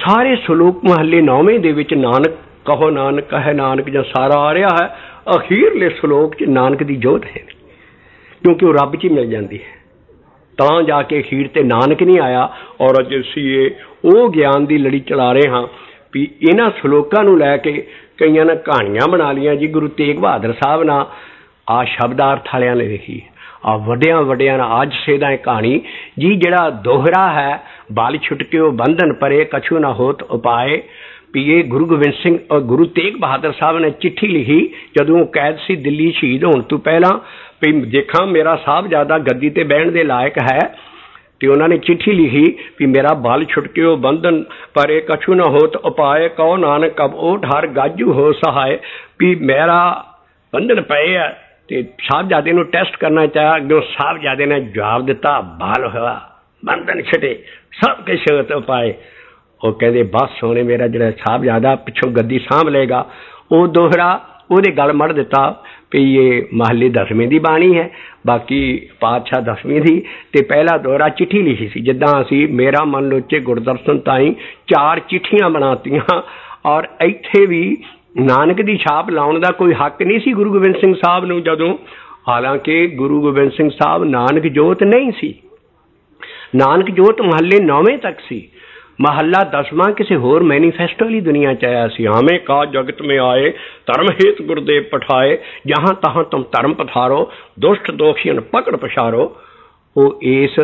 सारे सलोक महले 9वें दे विच नानक कहो नानक कहे नानक जां सारा आ रहा है। अखीरले सलोक च नानक दी जोत है, क्योंकि वो रब च मिल जाती है, तां जाके अखीर ते नानक नहीं आया। और अज असीं वो ज्ञान की लड़ी चला रहे हाँ भी इन्हां सलोकां नूं लैके कईयां ने कहानियां बना लियां जी। गुरु तेग बहादुर साहब ना आ शब्दार्थ वालियां ने लिखी, आ वड्डियां वड्डियां ना अज सेदा कहानी जी। जिहड़ा दोहरा है बाल छुटके बंधन परे कछु ना होत उपाय, भी ये गुरु गोबिंद सिंह और गुरु तेग बहादुर साहब ने चिट्ठी लिखी जदों कैद सी दिल्ली शहीद होने तो पहला, भी देखा मेरा साहबजादा गद्दी ते बहन दे लायक है। तो उन्होंने चिट्ठी लिखी भी मेरा बाल छुटके बंधन परे कछु न होत उपाय, कहो नानक कब ओट हर गाजू हो सहाय। भी मेरा बंधन पे है तो साहबजादे नूं टेस्ट करना चाहा, अगों साहबजादे ने जवाब दिता बाल हुआ बंधन छटे सब कुछ होत उपाय। वो कहते बस सोने मेरा जो साहबजादा पिछों गद्दी सांभ लेगा। वो दोहरा ਉਹਦੇ गल मड़ दिता भी ये महले 10वें की बाणी है, बाकी पातशाह 10वीं की। तो पहला दोहरा चिट्ठी लिखी सी जिदा असी मेरा मन लोचे गुरदर्शन ताई 4 चिट्ठियां बनातियां। और इत्थे भी नानक की छाप लाउण दा कोई हक नहीं सी गुरु गोबिंद सिंह साहब नूं जदों, हालांकि गुरु गोबिंद सिंह साहब नानक जोत नहीं सी। नानक जोत महले 9वें तक सी, महला 10वां किसी होर मैनीफेस्टो वाली दुनिया च आया सी। हमें का जगत में आए धर्म हेत गुरुदेव पठाए, जहां तहां तुम धर्म पधारो दुष्ट दोषियन पकड़ पछारो। वो इस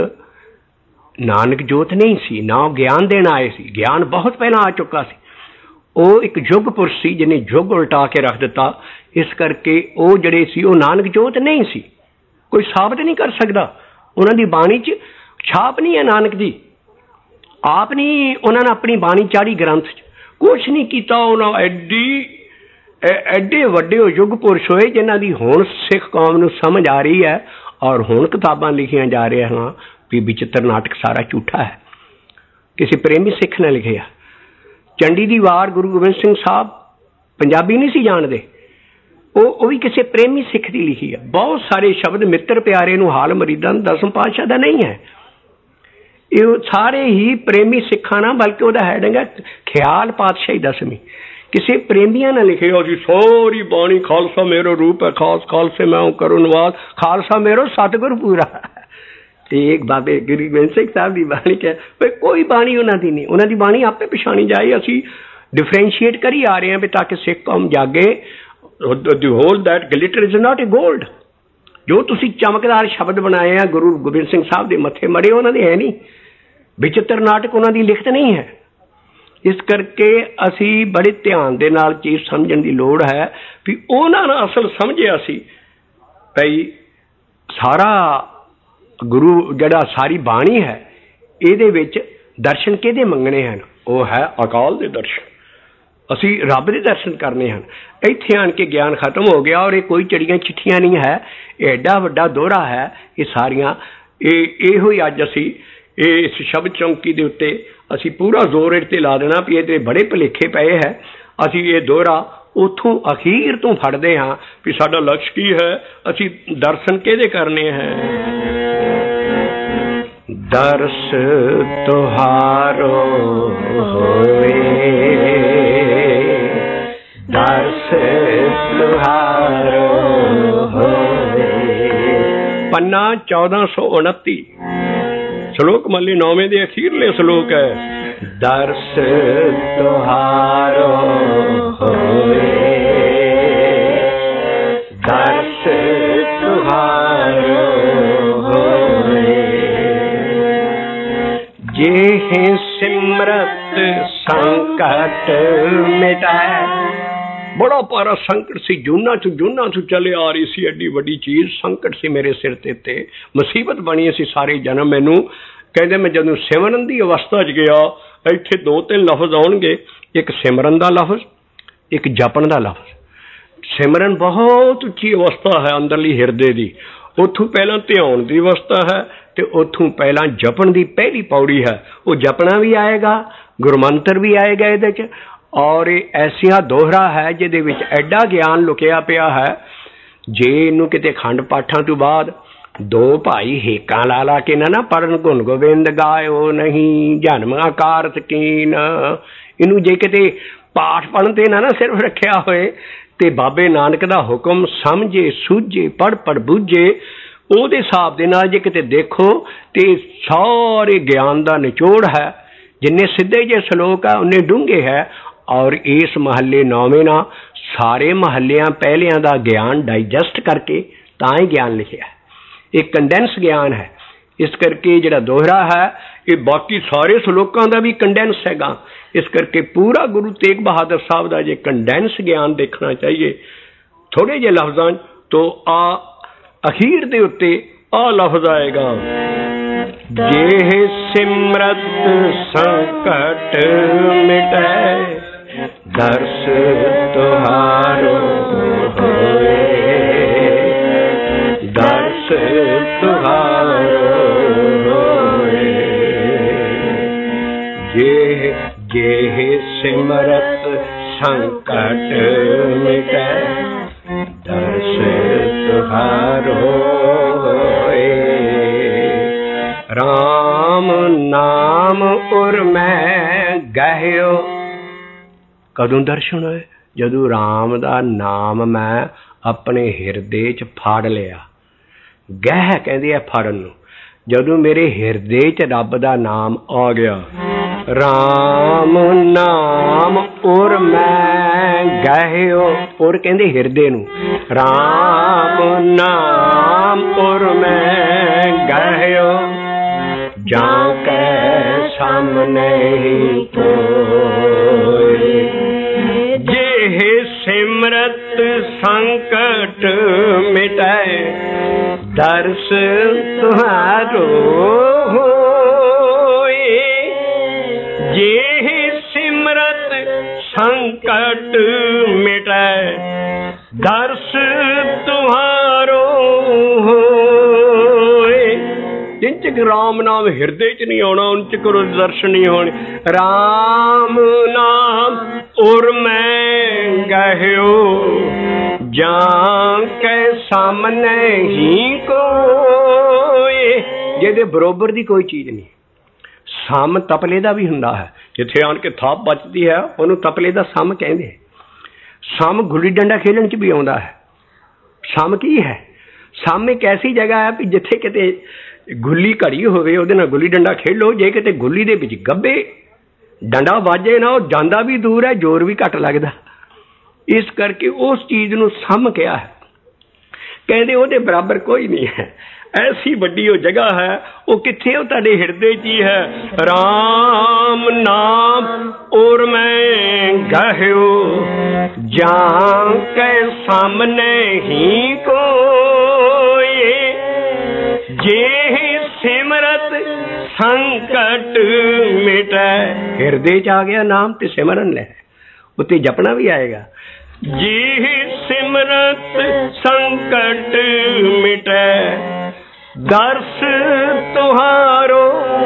नानक जोत नहीं सी, ना ज्ञान देना आए सी, ज्ञान बहुत पहला आ चुका सी। वो एक युग पुरुष सी जिन्हें युग उल्टा के रख दिता। इस करके वो जड़े सी वो नानक जोत नहीं सी, कोई साबित नहीं कर सकता। उन्हां दी बाणी च छाप नहीं है नानक दी, आप नहीं उन्होंने अपनी बाणी चाड़ी ग्रंथ कुछ नहीं किया। उन्होंने एडे वड्डे युग पुरुष होए जिन्हां दी हुण सिख कौम नूं समझ आ रही है और हुण किताबां लिखियां जा रही हैं भी विचित्र नाटक सारा झूठा है, किसी प्रेमी सिख ने लिखिया। चंडी दी वार गुरु गोबिंद सिंह साहब पंजाबी नहीं सी जानते, वो भी किसी प्रेमी सिख की लिखी है। बहुत सारे शब्द मित्र प्यारे नूं हाल मरीदां 10वें पातशाह दा नहीं है, ये सारे ही प्रेमी सिखा ना, बल्कि वह हैडिंग है ख्याल पातशाही 10वीं। किसी प्रेमिया ने लिखे हो जी सारी बाणी खालसा मेरो रूप है खास, खालसे मैं हूं करो नवाज, खालसा मेरो सतगुर पूरा। एक बाबे गुरु गोबिंद सिंह साहब की बाणी क्या भाई, कोई बाणी उन्होंने नहीं, उन्होंने बाणी आपे पछाणी जाए। असी डिफरेंशिएट करी आ रहे हैं भी ताकि सिख कौम जागे। The whole that glitter is not a gold. जो तुसी चमकदार शब्द बनाए हैं गुरु गोबिंद सिंह साहब के मथे मड़े उन्होंने है नहीं, विचित्र नाटक उन्होंने लिखत नहीं है। इस करके असी बड़े ध्यान दे नाल चीज़ समझण की लोड़ है भी उन्होंने असल समझिया सी भाई सारा गुरु जड़ा सारी बाणी है ये विच दर्शन किहदे मंगने हैं, वो है अकाल दे दर्शन। असी रब दे दर्शन करने हैं। इत्थे आन के ज्ञान खत्म हो गया और ये कोई चढ़ियां चिट्ठियां नहीं है, एडा वड्डा दोहरा है। ये सारियां इहो ही अज असी इस शब्द चौंकी दे उत्ते असी पूरा जोर इत्ते ला देना भी ये बड़े भुलेखे पए है। असी ये दोहरा उथों अखीर तो फड़दे हाँ भी साडा लक्ष्य की है, असी दर्शन किहदे करने हैं। दर्श तुहारो होए, दर्श तुहारो होए। पन्ना 1429 श्लोक मल्ली 9वें दे अखीरले श्लोक है। दर्श तुहारो होए, दर्श तुहारो होए। जेहि सिमरत संकट मिटाए। बड़ा पारा संकट सी, जूना चू चले आ रही सी, एडी वड्डी चीज संकट सी मेरे सिर ते मुसीबत बनी सी सारे जन्म। मैनू कहते मैं जदों सिमरन की अवस्था च गया, इत्थे 2-3 लफज आउणगे, एक सिमरन का लफज, एक जपन का लफज। सिमरन बहुत उच्ची अवस्था है अंदरली हिरदे की, उथों पहला ध्यान की अवस्था है तो उथों पहला जपन की पहली पौड़ी है। वो जपना भी आएगा, गुरमंत्र भी आएगा ये, और ऐसा दोहरा है जिहदे विच एडा ज्ञान लुकिया पिया है। जे इनू किते खंड पाठां तो बाद दो भाई हेका ला ला के ना पढ़न गुण गोबिंद गायो नहीं जन्म आकारत कीन। इनू जे किते पाठ पढ़न ते ना सिर्फ रखिया होए ते बाबे नानक दा हुक्म समझे सूझे पढ़ पढ़ बूझे ਉਹਦੇ ਹਿਸਾਬ ਦੇ ਨਾਲ ਜੇ ਕਿਤੇ ਦੇਖੋ ਤੇ ਸਾਰੇ ਗਿਆਨ ਦਾ ਨਿਚੋੜ ਹੈ। ਜਿੰਨੇ ਸਿੱਧੇ ਜੇ ਸਲੋਕ ਹੈ ਉਨੇ ਡੂੰਘੇ ਹੈ। ਔਰ ਇਸ ਮਹੱਲੇ 9ਵੇਂ ਨਾਲ ਸਾਰੇ ਮਹੱਲਿਆਂ ਪਹਿਲਿਆਂ ਦਾ ਗਿਆਨ ਡਾਈਜੈਸਟ ਕਰਕੇ ਤਾਂ ਹੀ ਗਿਆਨ ਲਿਖਿਆ। ਇਹ ਕੰਡੈਂਸ ਗਿਆਨ ਹੈ। ਇਸ ਕਰਕੇ ਜਿਹੜਾ ਦੋਹਰਾ ਹੈ ਇਹ ਬਾਕੀ ਸਾਰੇ ਸਲੋਕਾਂ ਦਾ ਵੀ ਕੰਡੈਂਸ ਹੈਗਾ। ਇਸ ਕਰਕੇ ਪੂਰਾ ਗੁਰੂ ਤੇਗ ਬਹਾਦਰ ਸਾਹਿਬ ਦਾ ਜੇ ਕੰਡੈਂਸ ਗਿਆਨ ਦੇਖਣਾ ਚਾਹੀਏ ਥੋੜੇ ਜਿਹੇ ਲਫ਼ਜ਼ਾਂ ਤੋਂ ਆ ਅਖੀਰ ਦੇ ਉੱਤੇ ਆ ਲਫ਼ਜ਼ ਆਏਗਾ, ਜੇ ਸਿਮਰਤ ਸੰਕਟ ਮਿਟੈ ਦਰਸ ਤੁਹਾਰੋ ਹੋਏ, ਦਰਸ ਤੁਹਾਰੋ ਹੋਏ। ਜੇ ਸਿਮਰਤ ਸੰਕਟ ਮਿਟੈ दर्श तुहारो होए, राम नाम उर मैं गहियो। कदों दर्शन होए? जदों राम दा नाम मैं अपने हिरदे च फड़ लिया। गह कहंदे आ फड़न नूं। जदों मेरे हिरदे च रब दा नाम आ गया, राम नाम उर मैं गहियो। उर कहंदे हिरदे नूं, राम नाम उर मैं गहियो, जां कै सामने ही कोई। जे सिमरत संकट मिटाए दर्श तुहारो होए, जे सिमरत संकट मिटाए दर्श तुहारो होए। जिन चिक राम नाम हिरदे च नहीं आना उन चिक दर्शन नहीं होने। राम नाम उर मैं गहियो, जां के सामने ही कोई। ਜਿਹਦੇ ਬਰੋਬਰ ਦੀ ਕੋਈ ਚੀਜ਼ ਨਹੀਂ। ਸਮ ਤਪਲੇ ਦਾ ਵੀ ਹੁੰਦਾ ਹੈ। ਜਿੱਥੇ ਆਣ ਕੇ ਥਾਪ ਬਚਦੀ ਹੈ ਉਹਨੂੰ ਤਪਲੇ ਦਾ ਸਮ ਕਹਿੰਦੇ। ਸਮ ਗੁੱਲੀ ਡੰਡਾ ਖੇਲਣ 'ਚ ਵੀ ਆਉਂਦਾ ਹੈ। ਸਮ ਕੀ ਹੈ? ਸਮ ਇੱਕ ਐਸੀ ਜਗ੍ਹਾ ਹੈ ਵੀ ਜਿੱਥੇ ਕਿਤੇ ਗੁੱਲੀ ਘੜੀ ਹੋਵੇ ਉਹਦੇ ਨਾਲ ਗੁੱਲੀ ਡੰਡਾ ਖੇਲੋ। ਜੇ ਕਿਤੇ ਗੁੱਲੀ ਦੇ ਵਿੱਚ ਗੱਬੇ ਡੰਡਾ ਵਾਜੇ ਨਾ ਉਹ ਜਾਂਦਾ ਵੀ ਦੂਰ ਹੈ, ਜ਼ੋਰ ਵੀ ਘੱਟ ਲੱਗਦਾ। ਇਸ ਕਰਕੇ ਉਸ ਚੀਜ਼ ਨੂੰ ਸਮ ਕਿਹਾ ਹੈ। ਕਹਿੰਦੇ ਉਹਦੇ ਬਰਾਬਰ ਕੋਈ ਨਹੀਂ ਹੈ। ਐਸੀ ਵੱਡੀ ਉਹ ਜਗ੍ਹਾ ਹੈ। ਉਹ ਕਿੱਥੇ? ਉਹ ਤੁਹਾਡੇ ਹਿਰਦੇ 'ਚ ਹੀ ਹੈ। ਰਾਮ ਨਾਮ ਔਰ ਮੈਂ ਗਹਿਓ, ਜਾਂ ਕੇ ਸਾਹਮਣੇ ਹੀ ਕੋਈ। ਜੇ ਸਿਮਰਤ ਸੰਕਟ ਮਿਟੈ, ਹਿਰਦੇ 'ਚ ਆ ਗਿਆ ਨਾਮ ਤੇ ਸਿਮਰਨ ਲੈ, ਉੱਤੇ ਜਪਣਾ ਵੀ ਆਏਗਾ। ਜੀ ਸਿਮਰਤ ਸੰਕਟ ਮਿਟੈ ਦਰਸ ਤੁਹਾਰੋ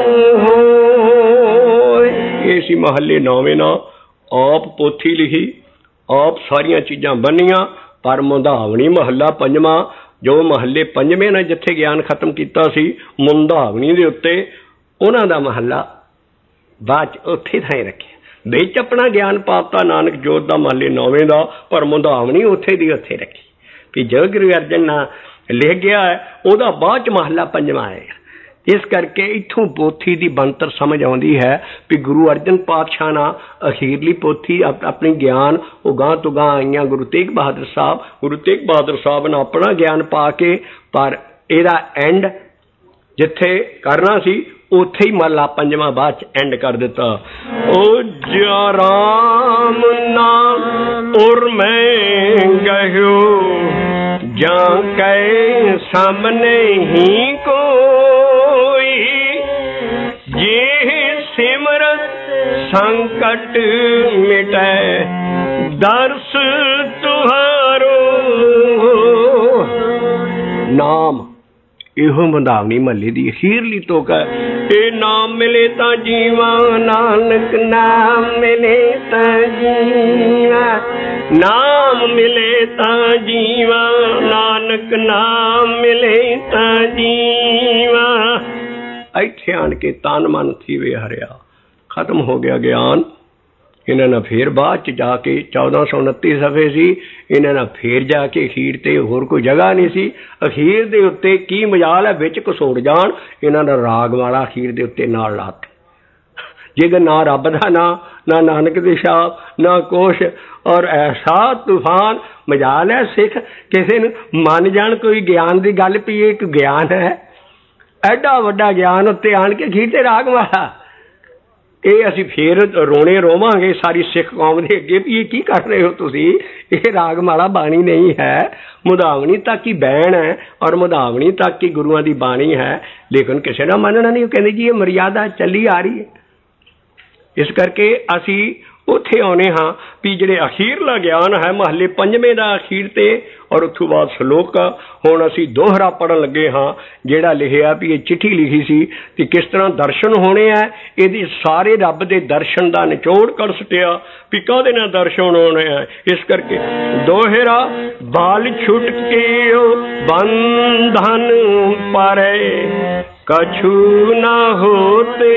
ਹੋਏ। ਇਹ ਸੀ ਮਹੱਲੇ 9ਵੇਂ ਨਾਲ ਆਪ ਪੋਥੀ ਲਿਖੀ, ਆਪ ਸਾਰੀਆਂ ਚੀਜ਼ਾਂ ਬੰਨੀਆਂ। ਪਰ ਮੁੰਦਾਵਣੀ ਮਹੱਲਾ 5ਵਾਂ, ਜੋ ਮਹੱਲੇ 5ਵੇਂ ਨੇ ਜਿੱਥੇ ਗਿਆਨ ਖਤਮ ਕੀਤਾ ਸੀ ਮੁੰਦਾਵਣੀ ਦੇ ਉੱਤੇ, ਉਹਨਾਂ ਦਾ ਮਹੱਲਾ ਬਾਅਦ 'ਚ ਉੱਥੇ ਥਾਂ ਰੱਖਿਆ। ਵਿੱਚ ਆਪਣਾ ਗਿਆਨ ਪਾਤਾ ਨਾਨਕ ਜੋਤ ਦਾ ਮਹੱਲੇ 9ਵੇਂ ਦਾ, ਪਰ ਮੁੰਦਾਵਣੀ ਉੱਥੇ ਦੀ ਉੱਥੇ ਰੱਖੀ ਵੀ ਜੋ ਗੁਰੂ ਅਰਜਨ ਨਾਲ ਲਿਖ ਗਿਆ ਹੈ ਉਹਦਾ ਬਾਅਦ 'ਚ ਮਹੱਲਾ 5ਵਾਂ ਆਏਗਾ। ਇਸ ਕਰਕੇ ਇੱਥੋਂ ਪੋਥੀ ਦੀ ਬਣਤਰ ਸਮਝ ਆਉਂਦੀ ਹੈ ਵੀ ਗੁਰੂ ਅਰਜਨ ਪਾਤਸ਼ਾਹ ਨਾਲ ਅਖੀਰਲੀ ਪੋਥੀ ਆਪਣੀ ਗਿਆਨ ਉਹ ਗਾਂ ਤੋਂ ਗਾਂ ਆਈਆਂ ਗੁਰੂ ਤੇਗ ਬਹਾਦਰ ਸਾਹਿਬ। ਗੁਰੂ ਤੇਗ ਬਹਾਦਰ ਸਾਹਿਬ ਨੇ ਆਪਣਾ ਗਿਆਨ ਪਾ ਕੇ, ਪਰ ਇਹਦਾ ਐਂਡ ਜਿੱਥੇ ਕਰਨਾ ਸੀ ਉੱਥੇ ਹੀ ਮਹੱਲਾ 5ਵਾਂ ਬਾਅਦ 'ਚ ਐਂਡ ਕਰ ਦਿੱਤਾ। ਓ ਜਾ ਰਾਮ ਨਾਮ ਔਰ ਮੈਂ ਗਹਿਓ, ਜਾਂ ਕੈ ਸਾਹਮਣੇ ਹੀ ਕੋਈ। ਜੇ ਸਿਮਰਤ ਸੰਕਟ ਮਿਟੈ ਦਰਸ ਤੁਹਾਰੋ। ਨਾਮ ਇਹੋ ਮੁੰਦਾਵਣੀ ਮਹੱਲੇ ਦੀ ਅਖੀਰਲੀ ਤੁਕ ਹੈ। ਇਹ ਨਾਮ ਮਿਲੇ ਤਾਂ ਜੀਵਾ, ਨਾਨਕ ਨਾਮ ਮਿਲੇ ਤਾਂ ਜੀਵਾ, ਨਾਮ ਮਿਲੇ ਤਾਂ ਜੀਵਾ, ਨਾਨਕ ਨਾਮ ਮਿਲੇ ਤਾਂ ਜੀਵਾ। ਇੱਥੇ ਆਣ ਕੇ ਤਨ ਮਨ ਥੀਵੇ ਹਰਿਆ, ਖਤਮ ਹੋ ਗਿਆ ਗਿਆਨ। ਇਹਨਾਂ ਨੇ ਫੇਰ ਬਾਅਦ ਚ ਜਾ ਕੇ 1429 ਸਫੇ ਸੀ, ਇਹਨਾਂ ਨੇ ਫੇਰ ਜਾ ਕੇ ਅਖੀਰ ਤੇ ਹੋਰ ਕੋਈ ਜਗ੍ਹਾ ਨਹੀਂ ਸੀ। ਅਖੀਰ ਦੇ ਉੱਤੇ ਕੀ ਮਜਾਲ ਹੈ ਵਿੱਚ ਘਸੋੜ ਜਾਣ, ਇਹਨਾਂ ਦਾ ਰਾਗ ਵਾਲਾ ਅਖੀਰ ਦੇ ਉੱਤੇ ਨਾਲ ਲਾਤ। ਜਿਹਦਾ ਨਾ ਰੱਬ ਦਾ ਨਾਂ, ਨਾ ਨਾਨਕ ਦੀ ਛਾਪ, ਨਾ ਕੁਛ, ਔਰ ਐਸਾ ਤੂਫਾਨ। ਮਜਾਲ ਹੈ ਸਿੱਖ ਕਿਸੇ ਨੂੰ ਮੰਨ ਜਾਣ ਕੋਈ ਗਿਆਨ ਦੀ ਗੱਲ ਵੀ ਇਹ ਇੱਕ ਗਿਆਨ ਹੈ, ਐਡਾ ਵੱਡਾ ਗਿਆਨ ਉੱਤੇ ਆਣ ਕੇ ਅਖੀਰ ਤੇ ਰਾਗ ਵਾਲਾ। ਇਹ ਅਸੀਂ ਫੇਰ ਰੋਣੇ ਰੋਵਾਂਗੇ ਸਾਰੀ ਸਿੱਖ ਕੌਮ ਦੇ ਅੱਗੇ ਵੀ ਇਹ ਕੀ ਕਰ ਰਹੇ ਹੋ ਤੁਸੀਂ, ਇਹ ਰਾਗਮਾਲਾ ਬਾਣੀ ਨਹੀਂ ਹੈ, ਮੁਦਾਵਣੀ ਤੱਕ ਹੀ ਬੈਣ ਹੈ ਔਰ ਮੁਦਾਵਣੀ ਤੱਕ ਹੀ ਗੁਰੂਆਂ ਦੀ ਬਾਣੀ ਹੈ। ਲੇਕਿਨ ਕਿਸੇ ਦਾ ਮੰਨਣਾ ਨਹੀਂ, ਉਹ ਕਹਿੰਦੇ ਜੀ ਇਹ ਮਰਿਆਦਾ ਚੱਲੀ ਆ ਰਹੀ ਹੈ। ਇਸ ਕਰਕੇ ਅਸੀਂ ਉੱਥੇ ਆਉਂਦੇ ਹਾਂ ਵੀ ਜਿਹੜੇ ਅਖੀਰਲਾ ਗਿਆਨ ਹੈ ਮਹੱਲੇ ਪੰਜਵੇਂ ਦਾ ਅਖੀਰ ਤੇ, ਔਰ ਉੱਥੋਂ ਬਾਅਦ ਸ਼ਲੋਕ। ਹੁਣ ਅਸੀਂ ਦੋਹਰਾ ਪੜ੍ਹਨ ਲੱਗੇ ਹਾਂ ਜਿਹੜਾ ਲਿਖਿਆ ਵੀ ਇਹ ਚਿੱਠੀ ਲਿਖੀ ਸੀ ਕਿ ਕਿਸ ਤਰ੍ਹਾਂ ਦਰਸ਼ਨ ਹੋਣੇ ਹੈ। ਇਹਦੀ ਸਾਰੇ ਰੱਬ ਦੇ ਦਰਸ਼ਨ ਦਾ ਨਿਚੋੜ ਕਰ ਸੁੱਟਿਆ ਵੀ ਕਾਹਦੇ ਨਾਲ ਦਰਸ਼ਨ ਹੋਣੇ ਹੈ। ਇਸ ਕਰਕੇ ਦੋਹਰਾ ਬਾਲ ਛੁੱਟ ਕੇ ਬੰਧਨ ਪਰੇ, ਕਛੂ ਨਾ ਹੋਤੇ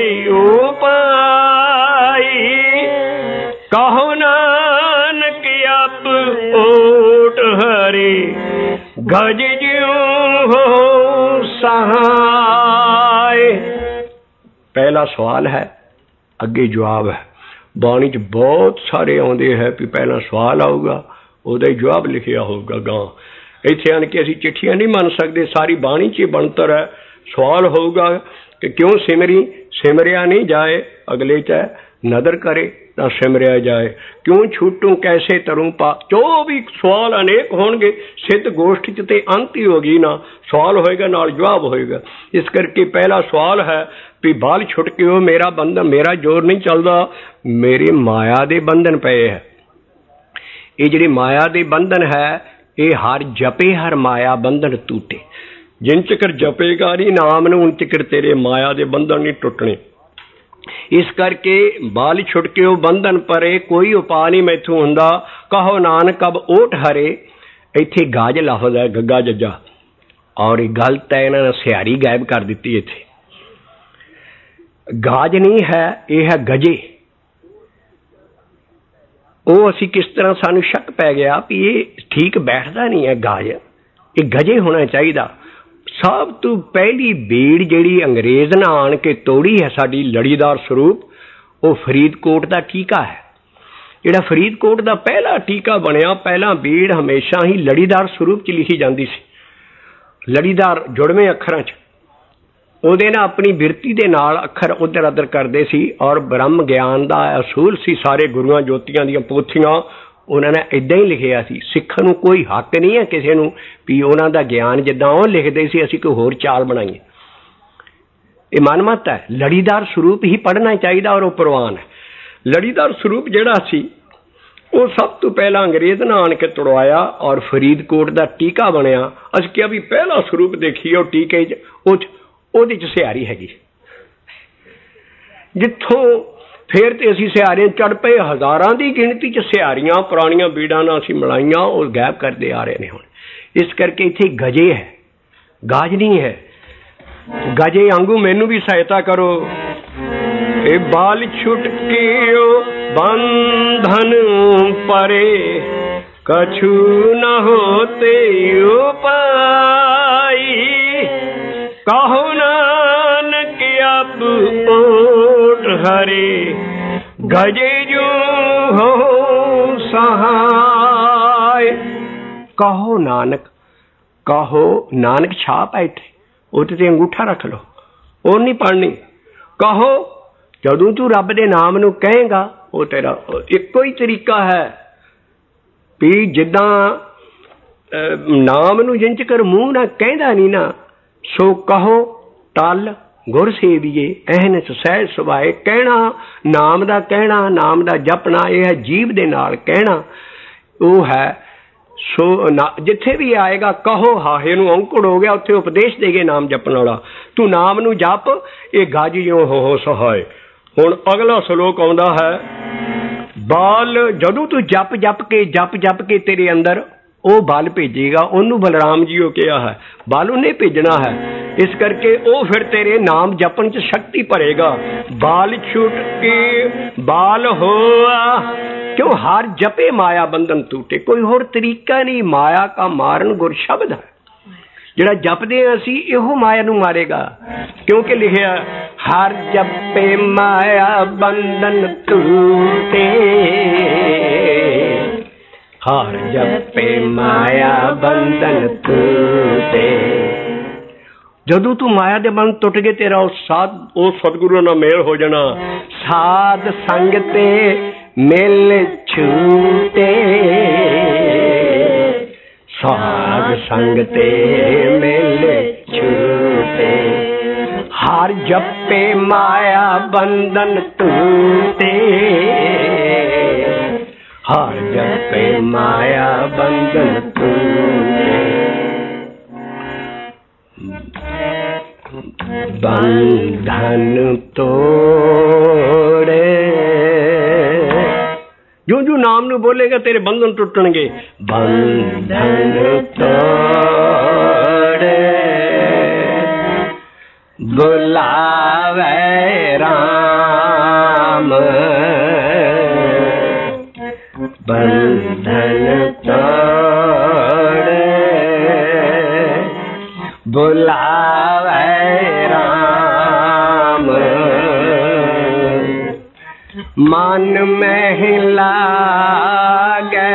ਉਪਾਈ, ਕਹੋ ਨਾਨਕ ਅਬ ਓਟ ਹਰੇ, ਗਜ ਜਿਉ ਹੋ ਸਹਾਏ। ਪਹਿਲਾ ਸਵਾਲ ਹੈ, ਅੱਗੇ ਜਵਾਬ ਹੈ। ਬਾਣੀ 'ਚ ਬਹੁਤ ਸਾਰੇ ਆਉਂਦੇ ਹੈ ਵੀ ਪਹਿਲਾਂ ਸਵਾਲ ਆਊਗਾ, ਉਹਦਾ ਹੀ ਜਵਾਬ ਲਿਖਿਆ ਹੋਊਗਾ ਗਾਂ। ਇੱਥੇ ਆਣ ਕੇ ਅਸੀਂ ਚਿੱਠੀਆਂ ਨਹੀਂ ਮੰਨ ਸਕਦੇ, ਸਾਰੀ ਬਾਣੀ 'ਚ ਬਣਤਰ ਹੈ। ਸਵਾਲ ਹੋਊਗਾ ਕਿ ਕਿਉਂ ਸਿਮਰਿਆ ਨਹੀਂ ਜਾਏ, ਅਗਲੇ 'ਚ ਨਦਰ ਕਰੇ ਤਾਂ ਸਿਮਰਿਆ ਜਾਏ, ਕਿਉਂ ਛੂਟੂ ਕੈਸੇ ਤਰੂੰ ਪਾ। ਜੋ ਵੀ ਸਵਾਲ ਅਨੇਕ ਹੋਣਗੇ, ਸਿੱਧ ਗੋਸ਼ਟ 'ਚ ਤੇ ਅੰਤ ਹੀ ਹੋ ਗਈ ਨਾ, ਸਵਾਲ ਹੋਏਗਾ ਨਾਲ ਜਵਾਬ ਹੋਏਗਾ। ਇਸ ਕਰਕੇ ਪਹਿਲਾ ਸਵਾਲ ਹੈ ਵੀ ਬਾਲ ਛੁੱਟ ਕੇ ਉਹ ਮੇਰਾ ਬੰਧਨ, ਮੇਰਾ ਜ਼ੋਰ ਨਹੀਂ ਚੱਲਦਾ, ਮੇਰੇ ਮਾਇਆ ਦੇ ਬੰਧਨ ਪਏ ਹੈ। ਇਹ ਜਿਹੜੇ ਮਾਇਆ ਦੇ ਬੰਧਨ ਹੈ, ਇਹ ਹਰ ਜਪੇ ਹਰ ਮਾਇਆ ਬੰਧਨ ਟੂਟੇ। ਜਿਨ ਚਿਕਰ ਜਪੇਗਾ ਨਹੀਂ ਨਾਮ ਨੂੰ, ਉਨ ਚਿਕਰ ਤੇਰੇ ਮਾਇਆ ਦੇ ਬੰਧਨ ਨਹੀਂ ਟੁੱਟਣੇ। ਇਸ ਕਰਕੇ ਬਾਲ ਛੁੱਟ ਕੇ ਉਹ ਬੰਧਨ ਪਰੇ, ਕੋਈ ਉਪਾਅ ਨਹੀਂ ਮੈਥੋਂ ਹੁੰਦਾ, ਕਹੋ ਨਾਨਕ ਅਬ ਓਟ ਹਰੇ। ਇੱਥੇ ਗਾਜ ਲਫ਼ਜ਼ ਹੈ, ਗੱਗਾ ਜੱਜਾ, ਔਰ ਇਹ ਗੱਲ ਤਾਂ ਇਹਨਾਂ ਨੇ ਸਿਆਰੀ ਗਾਇਬ ਕਰ ਦਿੱਤੀ। ਇੱਥੇ ਗਾਜ ਨਹੀਂ ਹੈ, ਇਹ ਹੈ ਗਜੇ। ਉਹ ਅਸੀਂ ਕਿਸ ਤਰ੍ਹਾਂ ਸਾਨੂੰ ਸ਼ੱਕ ਪੈ ਗਿਆ ਵੀ ਇਹ ਠੀਕ ਬੈਠਦਾ ਨਹੀਂ ਹੈ ਗਾਜ, ਇਹ ਗਜੇ ਹੋਣਾ ਚਾਹੀਦਾ। ਸਭ ਤੋਂ ਪਹਿਲੀ ਬੀੜ ਜਿਹੜੀ ਅੰਗਰੇਜ਼ ਨੇ ਆਣ ਕੇ ਤੋੜੀ ਹੈ ਸਾਡੀ ਲੜੀਦਾਰ ਸਰੂਪ, ਉਹ ਫਰੀਦਕੋਟ ਦਾ ਟੀਕਾ ਹੈ। ਜਿਹੜਾ ਫਰੀਦਕੋਟ ਦਾ ਪਹਿਲਾ ਟੀਕਾ ਬਣਿਆ, ਪਹਿਲਾਂ ਬੀੜ ਹਮੇਸ਼ਾ ਹੀ ਲੜੀਦਾਰ ਸਰੂਪ 'ਚ ਲਿਖੀ ਜਾਂਦੀ ਸੀ, ਲੜੀਦਾਰ ਜੁੜਵੇਂ ਅੱਖਰਾਂ 'ਚ। ਉਹਦੇ ਨਾਲ ਆਪਣੀ ਬਿਰਤੀ ਦੇ ਨਾਲ ਅੱਖਰ ਉੱਧਰ ਉੱਧਰ ਕਰਦੇ ਸੀ, ਔਰ ਬ੍ਰਹਮ ਗਿਆਨ ਦਾ ਅਸੂਲ ਸੀ। ਸਾਰੇ ਗੁਰੂਆਂ ਜੋਤੀਆਂ ਦੀਆਂ ਪੋਥੀਆਂ ਉਹਨਾਂ ਨੇ ਇੱਦਾਂ ਹੀ ਲਿਖਿਆ ਸੀ। ਸਿੱਖਾਂ ਨੂੰ ਕੋਈ ਹੱਕ ਨਹੀਂ ਹੈ ਕਿਸੇ ਨੂੰ ਵੀ ਉਹਨਾਂ ਦਾ ਗਿਆਨ ਜਿੱਦਾਂ ਉਹ ਲਿਖਦੇ ਸੀ ਅਸੀਂ ਕੋਈ ਹੋਰ ਚਾਲ ਬਣਾਈਏ। ਇਹ ਮਨਮਤ ਹੈ, ਲੜੀਦਾਰ ਸਰੂਪ ਹੀ ਪੜ੍ਹਨਾ ਚਾਹੀਦਾ, ਔਰ ਉਹ ਪ੍ਰਵਾਨ ਹੈ। ਲੜੀਦਾਰ ਸਰੂਪ ਜਿਹੜਾ ਸੀ ਉਹ ਸਭ ਤੋਂ ਪਹਿਲਾਂ ਅੰਗਰੇਜ਼ ਨੇ ਆਣ ਕੇ ਤੁੜਵਾਇਆ, ਔਰ ਫਰੀਦਕੋਟ ਦਾ ਟੀਕਾ ਬਣਿਆ। ਅਸੀਂ ਕਿਹਾ ਵੀ ਪਹਿਲਾ ਸਰੂਪ ਦੇਖੀਏ ਉਹ ਟੀਕੇ 'ਚ, ਉਹਦੇ 'ਚ ਸਿਆਰੀ ਹੈਗੀ। ਜਿੱਥੋਂ ਫਿਰ ਤੇ ਅਸੀਂ ਸਿਆਰੀਆਂ ਚੜ੍ਹ ਪਏ, ਹਜ਼ਾਰਾਂ ਦੀ ਗਿਣਤੀ 'ਚ ਸਿਆਰੀਆਂ ਪੁਰਾਣੀਆਂ ਬੀੜਾਂ ਨਾਲ ਅਸੀਂ ਮਿਲਾਈਆਂ, ਉਹ ਗਾਇਬ ਕਰਦੇ ਆ ਰਹੇ ਨੇ ਹੁਣ। ਇਸ ਕਰਕੇ ਇੱਥੇ ਗਜੇ ਹੈ, ਗਾਜ ਨਹੀਂ ਹੈ। ਗਜੇ ਵਾਂਗੂ ਮੈਨੂੰ ਵੀ ਸਹਾਇਤਾ ਕਰੋ। ਇਹ ਬਾਲ ਛੁੱਟ ਕੇ ਬੰਧਨ ਪਰੇ, ਕਛੂ ਨ ਹੋਤੇ ਉਪਾਈ, ਕਹੋ ਨਾਨਕ ਅਬ ਓਟ ਹਰੇ, ਗਜੇ ਜੋ ਹੋ ਸਹਾਏ। ਕਹੋ ਨਾਨਕ, ਕਹੋ ਨਾਨਕ ਛਾਪ ਹੈ ਇੱਥੇ, ਉਹਦੇ ਤੇ ਅੰਗੂਠਾ ਰੱਖ ਲਓ, ਉਹ ਨਹੀਂ ਪੜ੍ਹਨੀ। ਕਹੋ, ਜਦੋਂ ਤੂੰ ਰੱਬ ਦੇ ਨਾਮ ਨੂੰ ਕਹੇਗਾ, ਉਹ ਤੇਰਾ ਇੱਕੋ ਹੀ ਤਰੀਕਾ ਹੈ ਵੀ ਜਿੱਦਾਂ ਨਾਮ ਨੂੰ ਜਿੰਚ ਕਰ ਮੂੰਹ ਨਾਲ ਕਹਿੰਦਾ ਨਹੀਂ ਨਾ, ਸੋ ਕਹੋ ਟਲ ਗੁਰ ਸੇਵੀਏ ਅਹਨਿਸ ਸਹਿਜ ਸੁਭਾਏ। ਕਹਿਣਾ ਨਾਮ ਦਾ, ਕਹਿਣਾ ਨਾਮ ਦਾ ਜਪਣਾ, ਇਹ ਹੈ ਜੀਭ ਦੇ ਨਾਲ ਕਹਿਣਾ। ਉਹ ਹੈ सो जिथे भी आएगा कहो हाहे नूं औंकड़ हो गया, उत्थे उपदेश देगे नाम जपण वाला। तू नाम नूं जप, ये गज ज्यों हो सहाय। हुण अगला श्लोक आउंदा है, बाल जदों तू जप जप के तेरे अंदर ਉਹ बल भेजेगा, ਉਹਨੂੰ बलराम जी ਉਹ ਕਿਹਾ है, बल ਉਹਨੇ भेजना है। इस करके ਉਹ फिर तेरे नाम जपन च शक्ति भरेगा। बाल छूट के बाल होआ, क्यों हर जपे माया बंधन टूटे। कोई होर तरीका नहीं, माया का मारन गुर शब्द है। ਜਿਹੜਾ ਜਪਦੇ ਹਾਂ ਅਸੀਂ ਇਹੋ ਮਾਇਆ ਨੂੰ ਮਾਰੇਗਾ, ਕਿਉਂਕਿ ਲਿਖਿਆ ਹਰ ਜਪੇ ਮਾਇਆ ਬੰਧਨ ਟੂਟੇ, हर जपे माया बंधन टूटे। जदों तू माया दे बंधन टुट गए, तेरा उस सतगुरु नाल मेल हो जाना। साध संग ते मिल छूटे, साध संग ते मिल छूटे। हर जपे माया बंधन टूटे, हर जपे माया बंधन टूटे। बंधन तोड़े, जो जो नाम नू बोलेगा तेरे बंधन टूटणगे। बंधन तोड़े बुलावे राम, बंधन तोड़े बुलावे राम। मन में लागे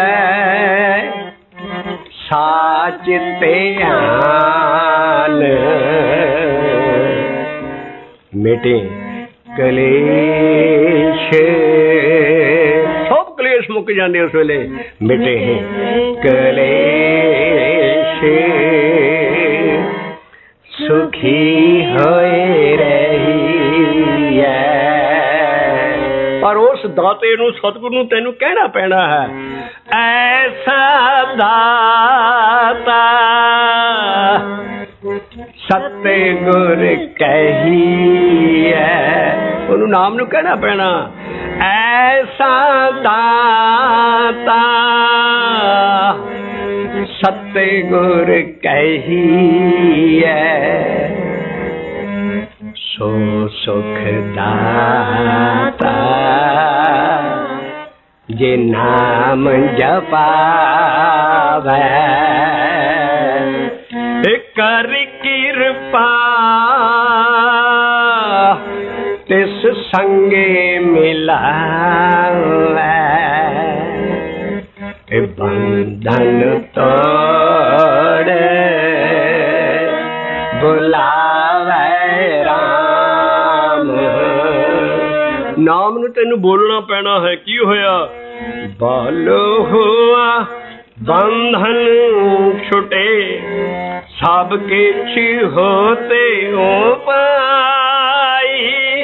साच ध्यान, मिटे कलेश, सब कलेश मुक जाते उस वेले, मिटे कलेश, सुखी होए रही है। पर उस दाते नूं सतगुरु नूं तैनूं कहना पैना है, ऐसा दाता सतगुर कहिए। उन्होंने नाम नूं कहना पैना, ऐसा दाता सतगुर कहिए। सो सुख दाता जे नाम जपावे, कर कृपा तिस संगे मिलावे। बंधन तोड़े बुलावे राम। नाम नूं तैनूं बोलना पैना है। की होया? बल हुआ बंधन छुटे, सब किछ होते उपाय।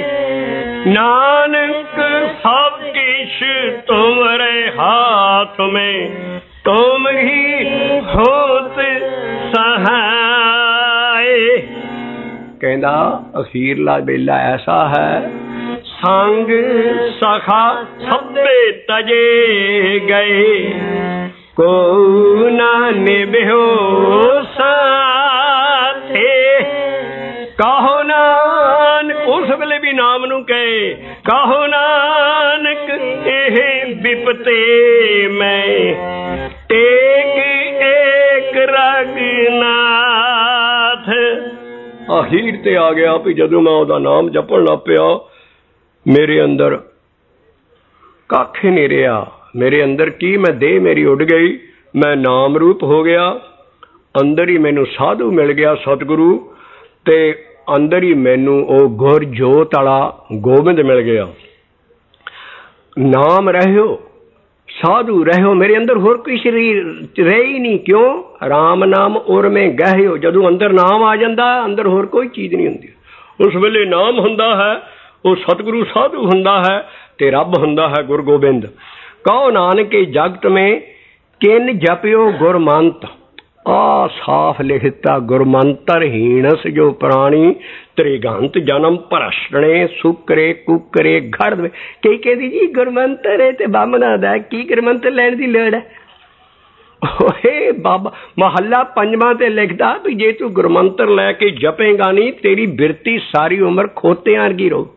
नानक सब किछ तुम्हारे हाथ में, तुम ही होत सहाय। कहंदा अखीरला बेला ऐसा है, संग सखा सभे तजे गए, को ना निभ्यो साथे। कहो नानक, उस वेले भी नाम नू कहे, कहो नानक एह विपते मैं, टेक एक रघुनाथ। अखीर ते आ गया भी जदों मैं ओदा नाम जपण लग पिया, मेरे अंदर कख नहीं रहा। मेरे अंदर की, मैं देह मेरी उड़ गई, मैं नाम रूप हो गया। अंदर ही मैनू साधु मिल गया सतगुरु, ते अंदर ही मैनू ओ गुर जोत वाला गोबिंद मिल गया। नाम रहो, साधु रहो, मेरे अंदर होर कोई शरीर रहे ही नहीं। क्यों? राम नाम उर में गहियो। जदों अंदर नाम आ जाता, अंदर होर कोई चीज नहीं होंदी। उस वेले नाम हुंदा है, वो सतगुरु साधु हुंदा है, ते रब हुंदा है गुरु गोबिंद। कहो नानक जगत में किन जपियो गुरमंत, आ साफ लिखता गुरमंतर हीनस जो प्राणी त्रिगंत जन्म भ्रष्टने सुकरे कुकरे घड़ दे। कई कहती जी गुरमंतर है ते बामना दा की गुरमंतर लैण दी लोड़ है। ओए बाबा महला पंजवां ते लिखदा भी जे तू गुरमंतर लैके जपेगा नहीं तेरी बिरती सारी उम्र खोतियां वर्गी रहू।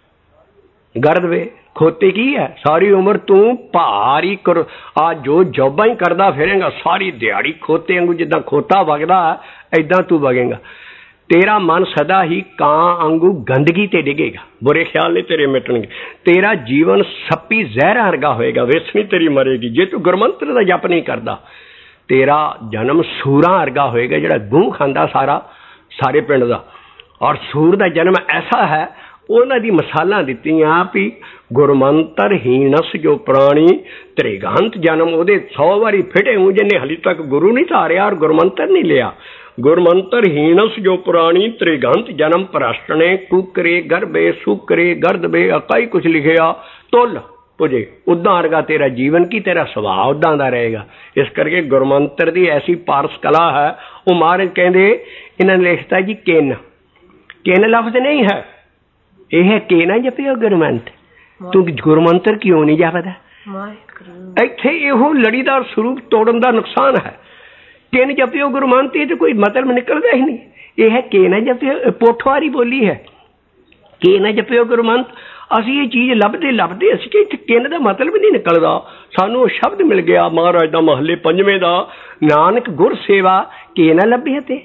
गर्द वे खोते की है सारी उम्र तू भारी कर आ जो जॉबां ही करदा फिरेगा सारी दिहाड़ी खोते वांगू जिद्दां खोता वगदा ऐदां तू वगेगा। तेरा मन सदा ही कां वांगू गंदगी ते डिगेगा, बुरे ख्याल नहीं तेरे मिटणगे। तेरा जीवन सप्पी जहर वर्गा होएगा, विस नहीं तेरी मरेगी जे तू गुरमंत्र दा जप नहीं करदा। तेरा जन्म सूरा वर्गा होएगा जिहड़ा गूं खांदा सारे पिंड दा। और सूर दा जन्म ऐसा है उन्हां दी मिसालां दित्तियां भी गुरमंतर हीनस जो प्राणी त्रिगंत जन्म ओदे 100 वारी फिटे हूं जिन्हें हली तक गुरु नहीं धारिया और गुरमंतर नहीं लिया। गुरमंतर हीनस जो प्राणी त्रिगंत जन्म भ्रष्टने कुकरे गर्भे सुकरे गर्दबे अकाई कुछ लिखिया तुल पुजे उदा वर्गा तेरा जीवन की तेरा सुभाव उदा दा रहेगा। इस करके गुरमंतर दी ऐसी पारस कला है। वो महाराज कहंदे इन्हां ने लिखता जी किन, किन लफ्ज नहीं है यह के ना जपियो गुरमंत, तू गुरमंतर क्यों नहीं जपदा? इत्थे इहो लड़ीदार स्वरूप तोड़न का नुकसान है। किन जपियो गुरमंत ये तो कोई मतलब निकलता ही नहीं। यह के ना जपियो पोठवारी बोली है, के ना जपियो गुरमंत। असी ये चीज लभदे लभदे असी कि किन का मतलब नहीं निकलता। सानू शब्द मिल गया महाराज दा महले पंजवें दा, नानक गुर सेवा के ना लभे ते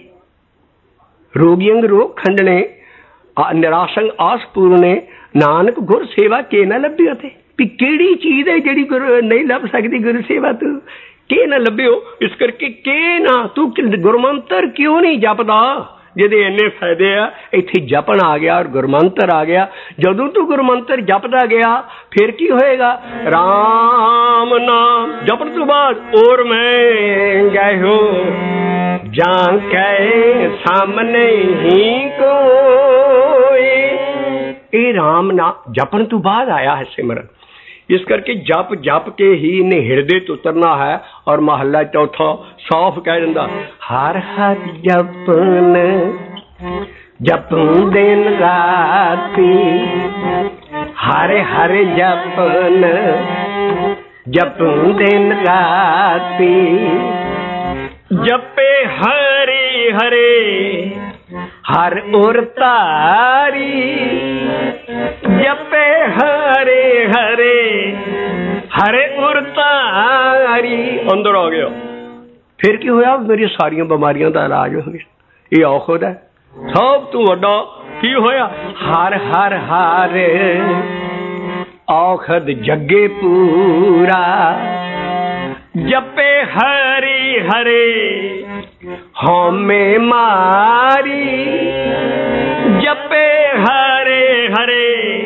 रोगियंग रोग खंडने निराशंग आस पूरने नानक गुर सेवा के ना लभ्यो थे। भी केड़ी चीज है जेड़ी गुरु नहीं लभ सकती गुरु सेवा तू के ना लभ्यो। इस करके के ना तू गुरमंतर क्यों नहीं जपदा जिहदे इन्ने फायदे आ। इत्थे जपन आ गया और गुरमंतर आ गया। जदों तू गुरमंतर जपदा गया फिर की होएगा? राम नाम जपण तो बाद और मैं गयो जां के सामने ही कोई। ये राम नाम जपन तो बाद आया है सिमरन। इस करके जप जप के ही इन्हें हृदय तो उतरना है। और महला चौथा साफ कह दिंदा हर हर जपन जपूं दिन राती, हरे हरे जपन जपूं दिन राती, जपे हरे हरे हर उर तारी, जपे हरे हरे हरे उर तारी। अंदर आ गया फिर की होया? मेरी सारिया बीमारियों का इलाज हो गया। ये औखद है सब तू वड्डा की होया? हर हर हर औखद जगे पूरा, जपे हरि हरे हमें मारी, जपे हरे हरे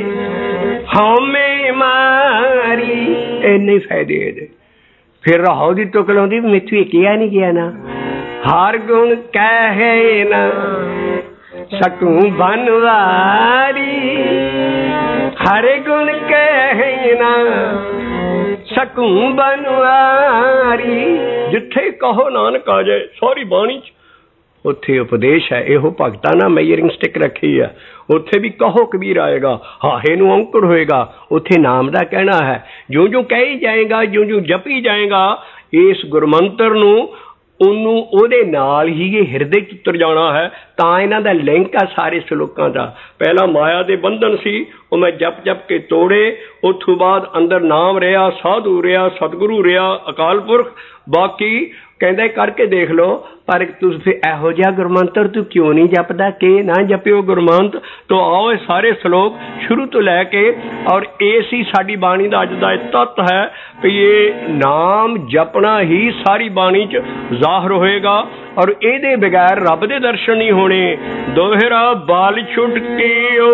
हमें मारी। इन्ने फायदे दे। फिर राहो दी टुकड़ आउंदी मैथों किया नहीं गया ना। हर गुण कहे ना सकूं बनवारी, हरे गुण कहे ना सकूं बनवारी। जिथे कहो नानक आ जाए सारी बाणी उत्थे उपदेश है। इहो भगतां ना मेजरिंग स्टिक रखी है। उत्थे भी कहो कबीर आएगा, हाहे नूं अंकुर होएगा। उत्थे नाम दा कहना है। जो जो कही जाएगा जो जो जपी जाएगा इस गुरमंत्र नूं ਉਹਨੂੰ ਉਹਦੇ ਨਾਲ ਹੀ ਇਹ ਹਿਰਦੇ ਚ ਉਤਰ ਜਾਣਾ ਹੈ। ਤਾਂ ਇਹਨਾਂ ਦਾ ਲਿੰਕ ਆ ਸਾਰੇ ਸ਼ਲੋਕਾਂ ਦਾ। ਪਹਿਲਾਂ ਮਾਇਆ ਦੇ ਬੰਧਨ ਸੀ ਉਹ ਮੈਂ ਜਪ ਜਪ ਕੇ ਤੋੜੇ। ਉਥੋਂ ਬਾਅਦ ਅੰਦਰ ਨਾਮ ਰਿਹਾ, ਸਾਧੂ ਰਿਹਾ, ਸਤਿਗੁਰੂ ਰਿਹਾ, ਅਕਾਲ ਪੁਰਖ। ਬਾਕੀ ਕਹਿੰਦਾ ਕਰਕੇ ਦੇਖ ਲਓ ਪਰ ਤੁਸੀਂ ਫਿਰ ਇਹੋ ਜਿਹਾ ਗੁਰਮੰਤਰ ਤੂੰ ਕਿਉਂ ਨਹੀਂ ਜਪਦਾ ਕਿ ਨਾ ਜਪਿਓ ਗੁਰਮੰਤ। तो आओ ये सारे श्लोक शुरू तो लैके और इस ही साड़ी बाणी का अज का तत्व है कि ये नाम जपना ही सारी बाणी च जाहिर होएगा। और ये बगैर रब दे दर्शन नहीं होने। दोहरा बाल छुट के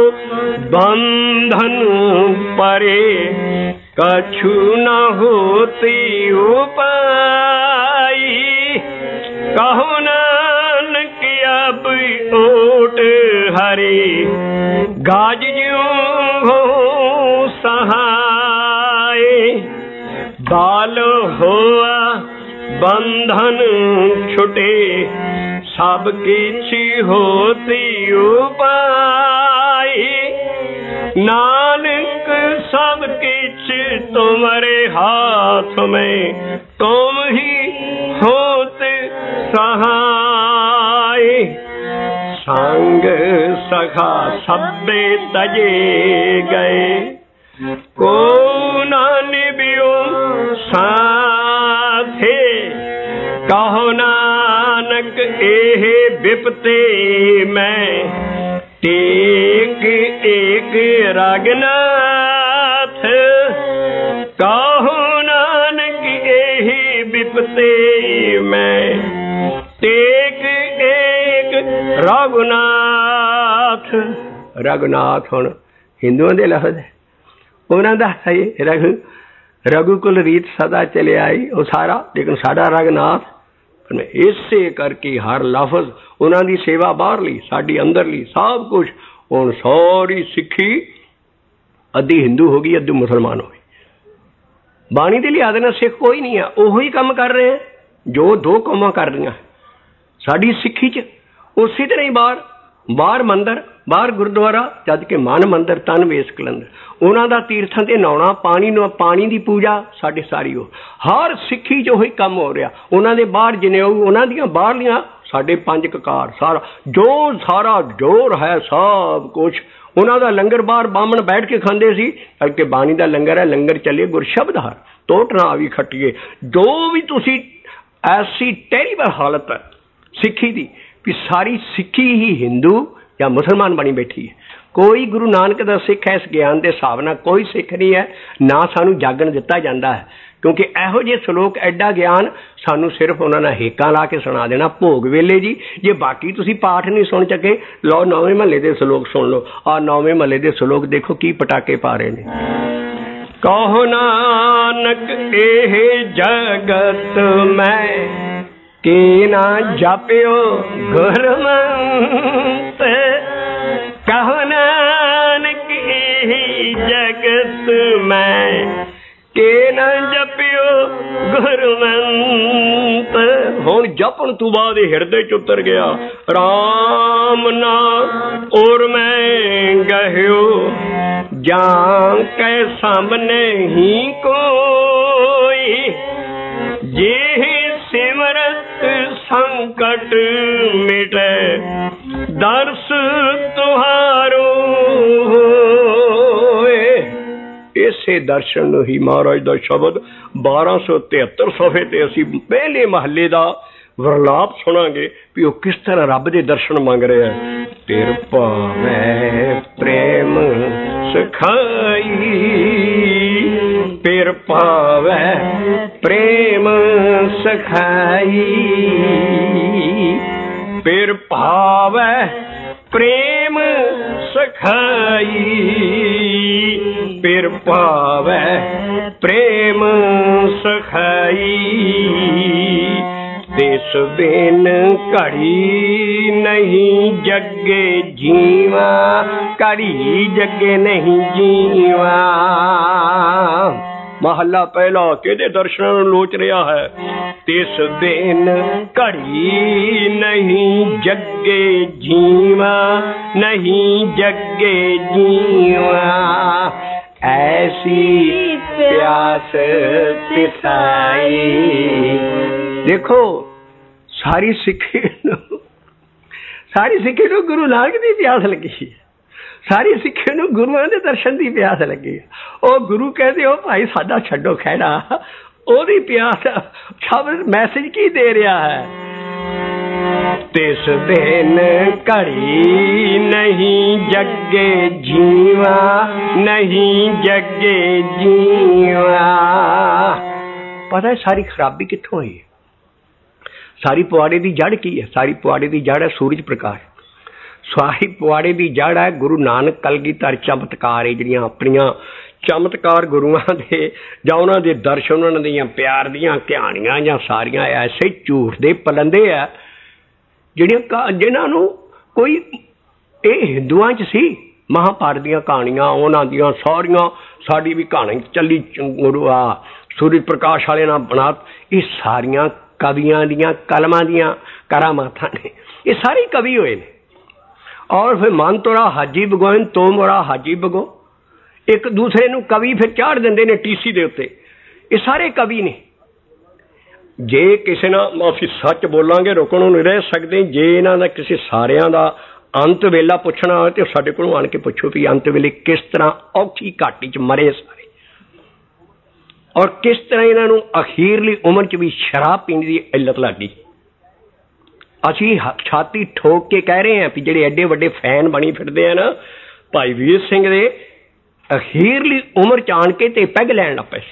बंधन परे कछु न होती उपाई, कहो नानक अब ओट हरे गाज ज्यों हो सहाय। बाल होआ बंधन छुटे सब किछ होती उपाय। नानक सब किछ तुम्हारे हाथ में, तुम ही होत सहाय। संग सखा सब्बे तजे गए, को न निभियो साथे। कहो नानक एहे बिपते में, टेक एक रघुनाथ। कहो नानक एहे बिपते में, टेक एक रघुनाथ। रघुनाथ हुण हिंदुओं दे लफ्ज़ है, उन्हां दा है रघु। रघुकुल रीत सदा चले आई वो सारा, लेकिन साडा रघुनाथ। इसे करके हर लफ्ज़ उन्हां दी सेवा बाहरली, साडी अंदरली, सब कुछ। हुण सारी सिक्खी अद्धी हिंदू हो गई, अद्धी मुसलमान हो गई। बाणी दे लिहाज नाल सिख कोई नहीं है, उही काम कर रहे हैं जो दो कौमां कर रही। साडी सिक्खी च उसी तरह ही बाहर बाहर मंदिर, बाहर गुरुद्वारा, जद के मन मंदिर तन वेस कलंदर। उन्हां दा तीर्थां ते नहाउणा, पानी दी पूजा साडी सारी हो। हर सिक्खी जो ही काम हो रहा। उन्हां दे बाहर जनेऊ, उन्हां दियां बाहरलियां साडे पंज ककार, सारा जोर है सब कुछ। उन्हां दा लंगर बाहर बामण बैठ के खांदे सी, बल्कि बाणी दा लंगर है, लंगर चले गुर शब्द हर टोट ना आवी खट्टिए। जो भी तुसी ऐसी टेरिबल हालत है सिक्खी दी कि सारी सिक्खी ही हिंदू या मुसलमान बनी बैठी है। कोई गुरु नानक दा सिख है, इस ज्ञान के हिसाब नाल कोई सिख नहीं है, ना सानू जागण दिता जाता है। क्योंकि इहो जे श्लोक एडा ज्ञान सानू सिर्फ उन्होंने हेकां ला के सुना देना भोग वेले जी। जे बाकी तुसी पाठ नहीं सुन सके, लो 9वें महल्ले के श्लोक सुन लो। आ 9वें महल्ले के श्लोक देखो की पटाके पा रहे ने। कहो नानक एह जगत में, के ना जापियो गुरमंत। कहो नानक एह जगत में, के ना जपियो गुरमंत। हुण जपण तू बाद हिरदे च उतर गया राम नाम और मैं गहियो, जान कै सामने ही कोई। जे सिमरत संकट मिटे, दर्श तुहारो होए। इसे दर्शन ही महाराज दा शब्द 1273 सफ़े ते असी पहले महल्ले दा वरलाप सुनांगे भी वो किस तरह रब दे दर्शन मंग रहे हैं। तेर भावै प्रेम सखाई, तेर भावै प्रेम सखाई, तेर भावै प्रेम सखाई, तेर भावै प्रेम सखाई। देश बिन घड़ी नहीं जगे जीवा, घड़ी जगे नहीं जीवा। महला पहला केदे दर्शन लोच रहा है। तिस दिन घड़ी नहीं जगे जीवा, नहीं जगे जीवा। ऐसी प्यास तिसाई। देखो सारी सिक्खी नूं गुरु नानक दी प्यास लगी है, सारी सिक्खी नूं गुरुआं दे दर्शन दी प्यास लगी है। ओ गुरु कहते हो भाई साडा छड्डो खैड़ा, ओदी प्यास शब्द मैसेज की दे रहा है। तिस दिन घड़ी नहीं जगे जीवा, नहीं जगे जीवा। पता है सारी खराबी कित्थों हुई है? सारी पुआड़े की जड़ की है? सारी पुआड़े की जड़ है सूरज प्रकाश। सारी पुआड़े की जड़ है गुरु नानक कलगीधर चमत्कार है, जिहड़ियां अपनियां चमत्कार गुरुआं दे जां उन्हां दे दर्शन, उन्हां दियां प्यार दियां कहानियां जां सारियां ऐसे झूठ दे पलंदे आ जिन्हां नूं कोई ये हिंदुआं च सी। महाभारत दियां कहानियां उन्हां दियां सारियां, साडी भी कहानी चली गुरु आ सूरज प्रकाश वाले नाल बना, ये सारियां कवियां दियां कलमां दियां करामातां ने। ये सारे कवि होए ने। और फिर मन तोरा हाजी बगोइन तो मोरा हाजी बगो, एक दूसरे नूं कवि फिर चाढ़ दिंदे ने टीसी दे उत्ते। ये सारे कवि ने। जे किसी ना असीं सच बोलांगे रुकणों नहीं रह सकते। जे इन्हां दा किसी सारियां दा अंत वेला पुछना हो तो साडे कोलों आण के पुछो भी अंत वेले किस तरह औखी घाटी च मरे सारे, और किस तरह इन्हां नूं अखीरली उम्र च भी शराब पीने की इल्लत लग गई। असीं छाती ठोक के कह रहे हैं भी जिहड़े एडे वड्डे फैन बनी फिरदे हैं ना भाई वीर सिंह दे, अखीरली उम्र च आण के ते पैग लैण लग पए।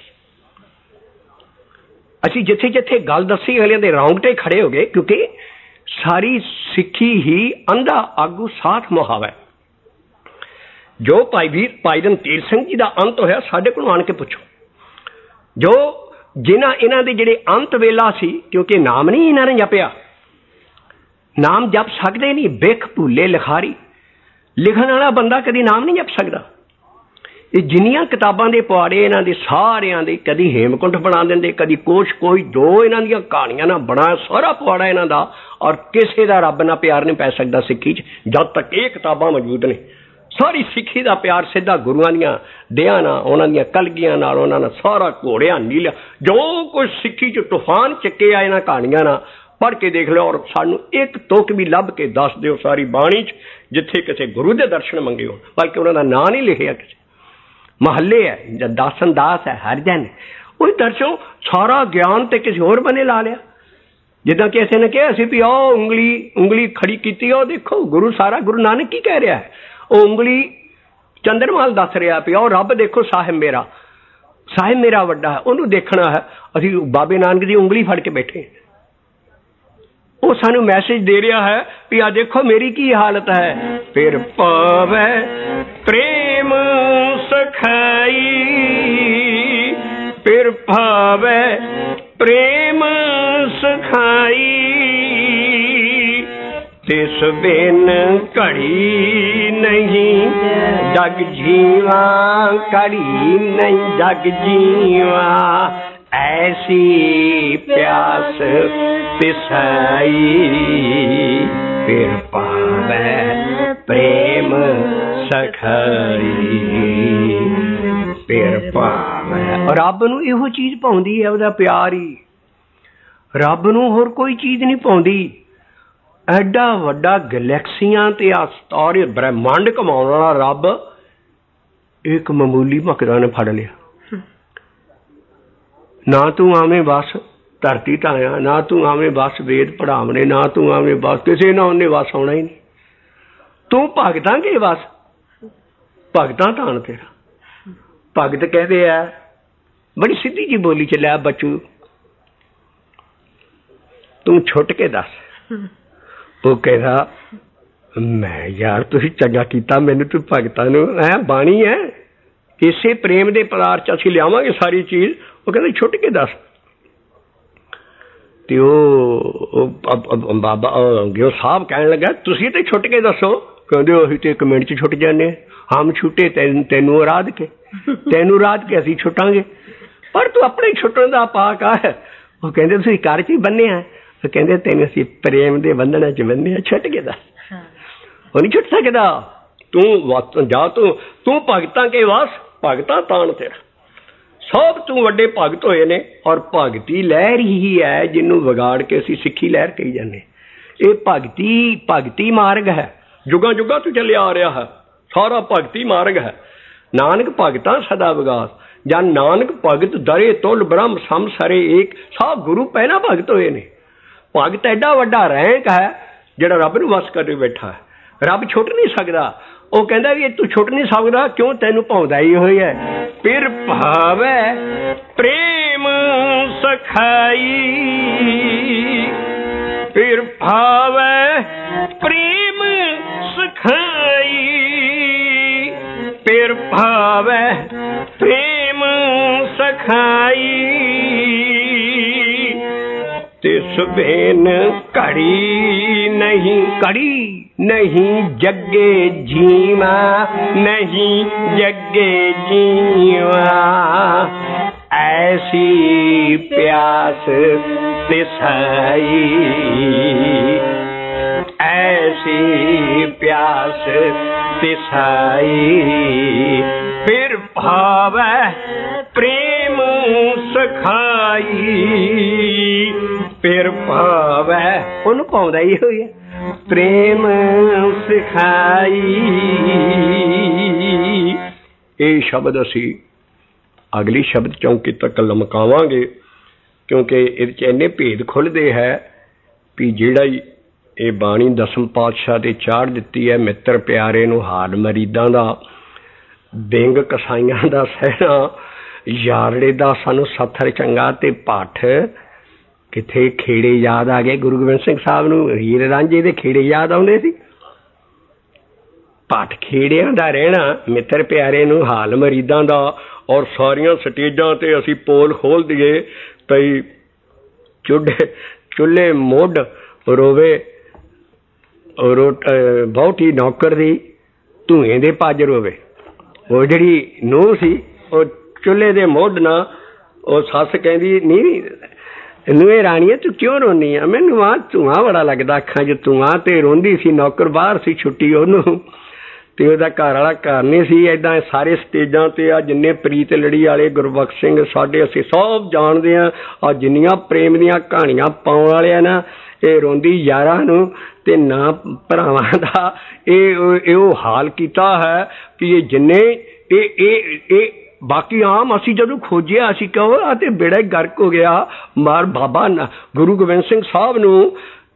असीं जिथे जिथे गल दसी अगलियां दे रौंगटे खड़े हो गए, क्योंकि सारी सिक्खी ही अंधा आगू साथ मुहावा है। जो भाई रणधीर सिंह जी का अंत होया साडे कोलों आण के पुछो। जो जिन्हां इन्हां दे जिहड़े अंत वेला सी, क्योंकि नाम नहीं इन्हां ने जपिया, नाम जप सकते नहीं। बिख भूले लिखारी, लिखण वाला बंदा कदी नाम नहीं जप सकता। ये जिन्नियां किताबां दे पवाड़े इन्हां दे सारियां दे कदी हेमकुंठ बना दिंदे, कदी कोश कोई दो इन्हां दियां कहानियां ना बना सारा पवाड़ा इन्हां दा। और किसी दा रब नाल प्यार नहीं पै सकदा सिक्खी च जद तक ये किताबां मौजूद ने। सारी सिक्खी दा प्यार सीधा गुरुआं दियां देहां नाल, उन्हां दियां कलगियां नाल, उन्हां नाल सारा घोड़िया नीलिया जो कुछ सिक्खी च तूफान चुके आ इन्हां कहानियां नाल पढ़ के देख लो। और सानू एक तुक भी लभ के दस दिओ सारी बाणी च जिथे किसी गुरु दे दर्शन मंगे हो, बल्कि उन्हां दा नाम नहीं लिखिया किसी महल्ले है, दासन दास है, हरजन उस दर्शों सारा ज्ञान तो किसी होर बने ला लिया। जिदा किसी ने कहा भी आओ उंगली खड़ी की, देखो गुरु सारा गुरु नानक की कह रहा है, वो उंगली चंद्रमाल दस रहा भी आओ रब देखो साहिब मेरा वड्डा है, उन्होंने देखना है। असी बाबे नानक की उंगली फड़ के बैठे, वो सानू मैसेज दे रहा है भी आ देखो मेरी की हालत है। फिर पावे प्रेम सखाई, फिर पावे प्रेम सखाई, तिस बिन घड़ी नहीं जग जीवा, घड़ी नहीं जग जीवा, ऐसी प्यास पिसाई, फिर पावे प्रेम सखाई, फिर पावे। और रब नूं इहो चीज पाउंदी है, ओहदा प्यार ही। रब नूं होर कोई चीज नहीं पाउंदी। एडा वड्डा गैलैक्सियां ते तारे ब्रह्मांड घुमाउण वाला रब एक मामूली भगतां ने फड़ लिया। ना तू आवें बस धरती ढाया, ना तू आवें बस वेद पढ़ावने, ना तू आवें बस किसी ना उन्हें बस आना ही नहीं। तू भगतां के बस भगतां धान तेरा। भगत कहते हैं बड़ी सीधी जी बोली चलिया, बच्चू तू छुट के दस। वो कहता मैं यार तुसीं चंगा कीता मैनू तू भगतां नूं है बाणी है इसे प्रेम दे पदार्थ च असीं लियावांगे सारी चीज। वो कहते छुट के दस। ते बाबा गियो साहब कहन लगा तुसीं ते छुट के दसो। कहंदे असीं ते 1 मिनट च छुट जाने, हम छुटे तैनू राध के, तैनू राध के असीं छुटांगे, पर तू अपने छुटण दा पाक आ। वो कहंदे तुसीं घर च ही बन्ने आ। वो कहंदे तैनू असीं प्रेम दे बंधना च बन्ने आ, छुट के दस। वो नहीं छुट सकदा। तू जा तू भगतां के वास भगतां तान तेरा। सब तू वड्डे भगत होए ने और भगती लहर ही है जिन्हों विगाड़ के असीं सिक्खी लहर कही जाने। ये भगती मार्ग है, जुगां जुगां तो चलिया आ रहा है, सारा भगती मार्ग है। नानक भगतां सदा विगास, जन नानक भगत दरे तुल ब्रह्म सम सरे एक। सब गुरु पहला भगत होए ने। भगत एडा वड्डा रैंक है जिहड़ा रब नूं वस कर बैठा है। रब छुट नहीं सकदा। वो कहता भी तू छुट नहीं सकता, क्यों तैनू भाउंदा ही होई है। फिर भावे प्रेम सखाई, फिर भावे प्रेम सखाई, फिर भावे प्रेम सखाई, तिस बिन घड़ी नहीं जगे जीवा, नहीं जगे जीवा, ऐसी प्यास तिसाई, ऐसी प्यास तिसाई, फिर भावै प्रेम सखाई, फिर भावै ਉਹਨੂੰ ਪਾਉਂਦਾ ਹੀ ਹੋਈ ਹੈ प्रेम सिखाई। ਇਹ ਸ਼ਬਦ ਅਸੀਂ ਅਗਲੀ ਸ਼ਬਦ ਚੌਂਕੀ ਤੱਕ ਲਮਕਾਵਾਂਗੇ, ਕਿਉਂਕਿ ਇਹਦੇ 'ਚ ਇੰਨੇ ਭੇਦ ਖੁੱਲ੍ਹਦੇ ਹੈ ਵੀ ਜਿਹੜਾ ਹੀ ਇਹ ਬਾਣੀ ਦਸਮ ਪਾਤਸ਼ਾਹ ਤੇ ਚਾੜ ਦਿੱਤੀ ਹੈ, ਮਿੱਤਰ ਪਿਆਰੇ ਨੂੰ ਹਾਲ ਮਰੀਦਾਂ ਦਾ, ਬਿੰਗ ਕਸਾਈਆਂ ਦਾ ਸਹਿਣਾ, ਯਾਰੜੇ ਦਾ ਸਾਨੂੰ ਸੱਥਰ ਚੰਗਾ ਤੇ ਭੱਠ। ਕਿੱਥੇ ਖੇੜੇ ਯਾਦ ਆ ਗਏ ਗੁਰੂ ਗੋਬਿੰਦ ਸਿੰਘ ਸਾਹਿਬ ਨੂੰ, ਹੀਰ ਰਾਂਝੇ ਦੇ ਖੇੜੇ ਯਾਦ ਆਉਂਦੇ ਸੀ। ਭੱਠ ਖੇੜਿਆਂ ਦਾ ਰਹਿਣਾ, ਮਿੱਤਰ ਪਿਆਰੇ ਨੂੰ ਹਾਲ ਮਰੀਦਾਂ ਦਾ। ਔਰ ਸਾਰੀਆਂ ਸਟੇਜਾਂ ਤੇ ਅਸੀਂ ਪੋਲ ਖੋਲ ਦਈਏ ਪਈ ਚੁੱਲ੍ਹੇ ਮੁੱਢ ਰੋਵੇ ਬਹੁਤੀ ਨੌਕਰ ਦੀ ਧੂਏ ਦੇ ਭੱਜ ਰੋਵੇ। ਉਹ ਜਿਹੜੀ ਨੂੰਹ ਸੀ ਉਹ ਚੁੱਲ੍ਹੇ ਦੇ ਮੁੱਢ ਨਾ, ਉਹ ਸੱਸ ਕਹਿੰਦੀ ਨਹੀਂ ਨੂੰਹ ਰਾਣੀਏ ਤੂੰ ਕਿਉਂ ਰੋਂਦੀ ਆ, ਮੈਨੂੰ ਆ ਧੂੰਆਂ ਬੜਾ ਲੱਗਦਾ ਅੱਖਾਂ 'ਚ ਧੂੰਆਂ। ਤੇ ਰੋਂਦੀ ਸੀ, ਨੌਕਰ ਬਾਹਰ ਸੀ ਛੁੱਟੀ ਉਹਨੂੰ, ਤੇ ਉਹਦਾ ਘਰ ਵਾਲਾ ਘਰ ਨਹੀਂ ਸੀ। ਏਦਾਂ ਸਾਰੇ ਸਟੇਜਾਂ ਤੇ ਆ ਜਿੰਨੇ ਪ੍ਰੀਤ ਲੜੀ ਵਾਲੇ ਗੁਰਬਖਸ਼ ਸਿੰਘ ਸਾਡੇ ਅਸੀਂ ਸਭ ਜਾਣਦੇ ਹਾਂ, ਆ ਜਿੰਨੀਆਂ ਪ੍ਰੇਮ ਦੀਆਂ ਕਹਾਣੀਆਂ ਪਾਉਣ ਵਾਲੇ ਆ ਨਾ, ਇਹ ਰੋਂਦੀ ਯਾਰਾਂ ਨੂੰ ਤੇ ਨਾ ਭਰਾਵਾਂ ਦਾ ਇਹ ਉਹ ਹਾਲ ਕੀਤਾ ਹੈ ਕਿ ਇਹ ਜਿੰਨੇ ਇਹ ਬਾਕੀ ਆਮ ਅਸੀਂ ਜਦੋਂ ਖੋਜਿਆ ਅਸੀਂ ਕਹੋ ਆ ਤੇ ਬੇੜਾ ਹੀ ਗਰਕ ਹੋ ਗਿਆ। ਮਾਰ ਬਾਬਾ ਗੁਰੂ ਗੋਬਿੰਦ ਸਿੰਘ ਸਾਹਿਬ ਨੂੰ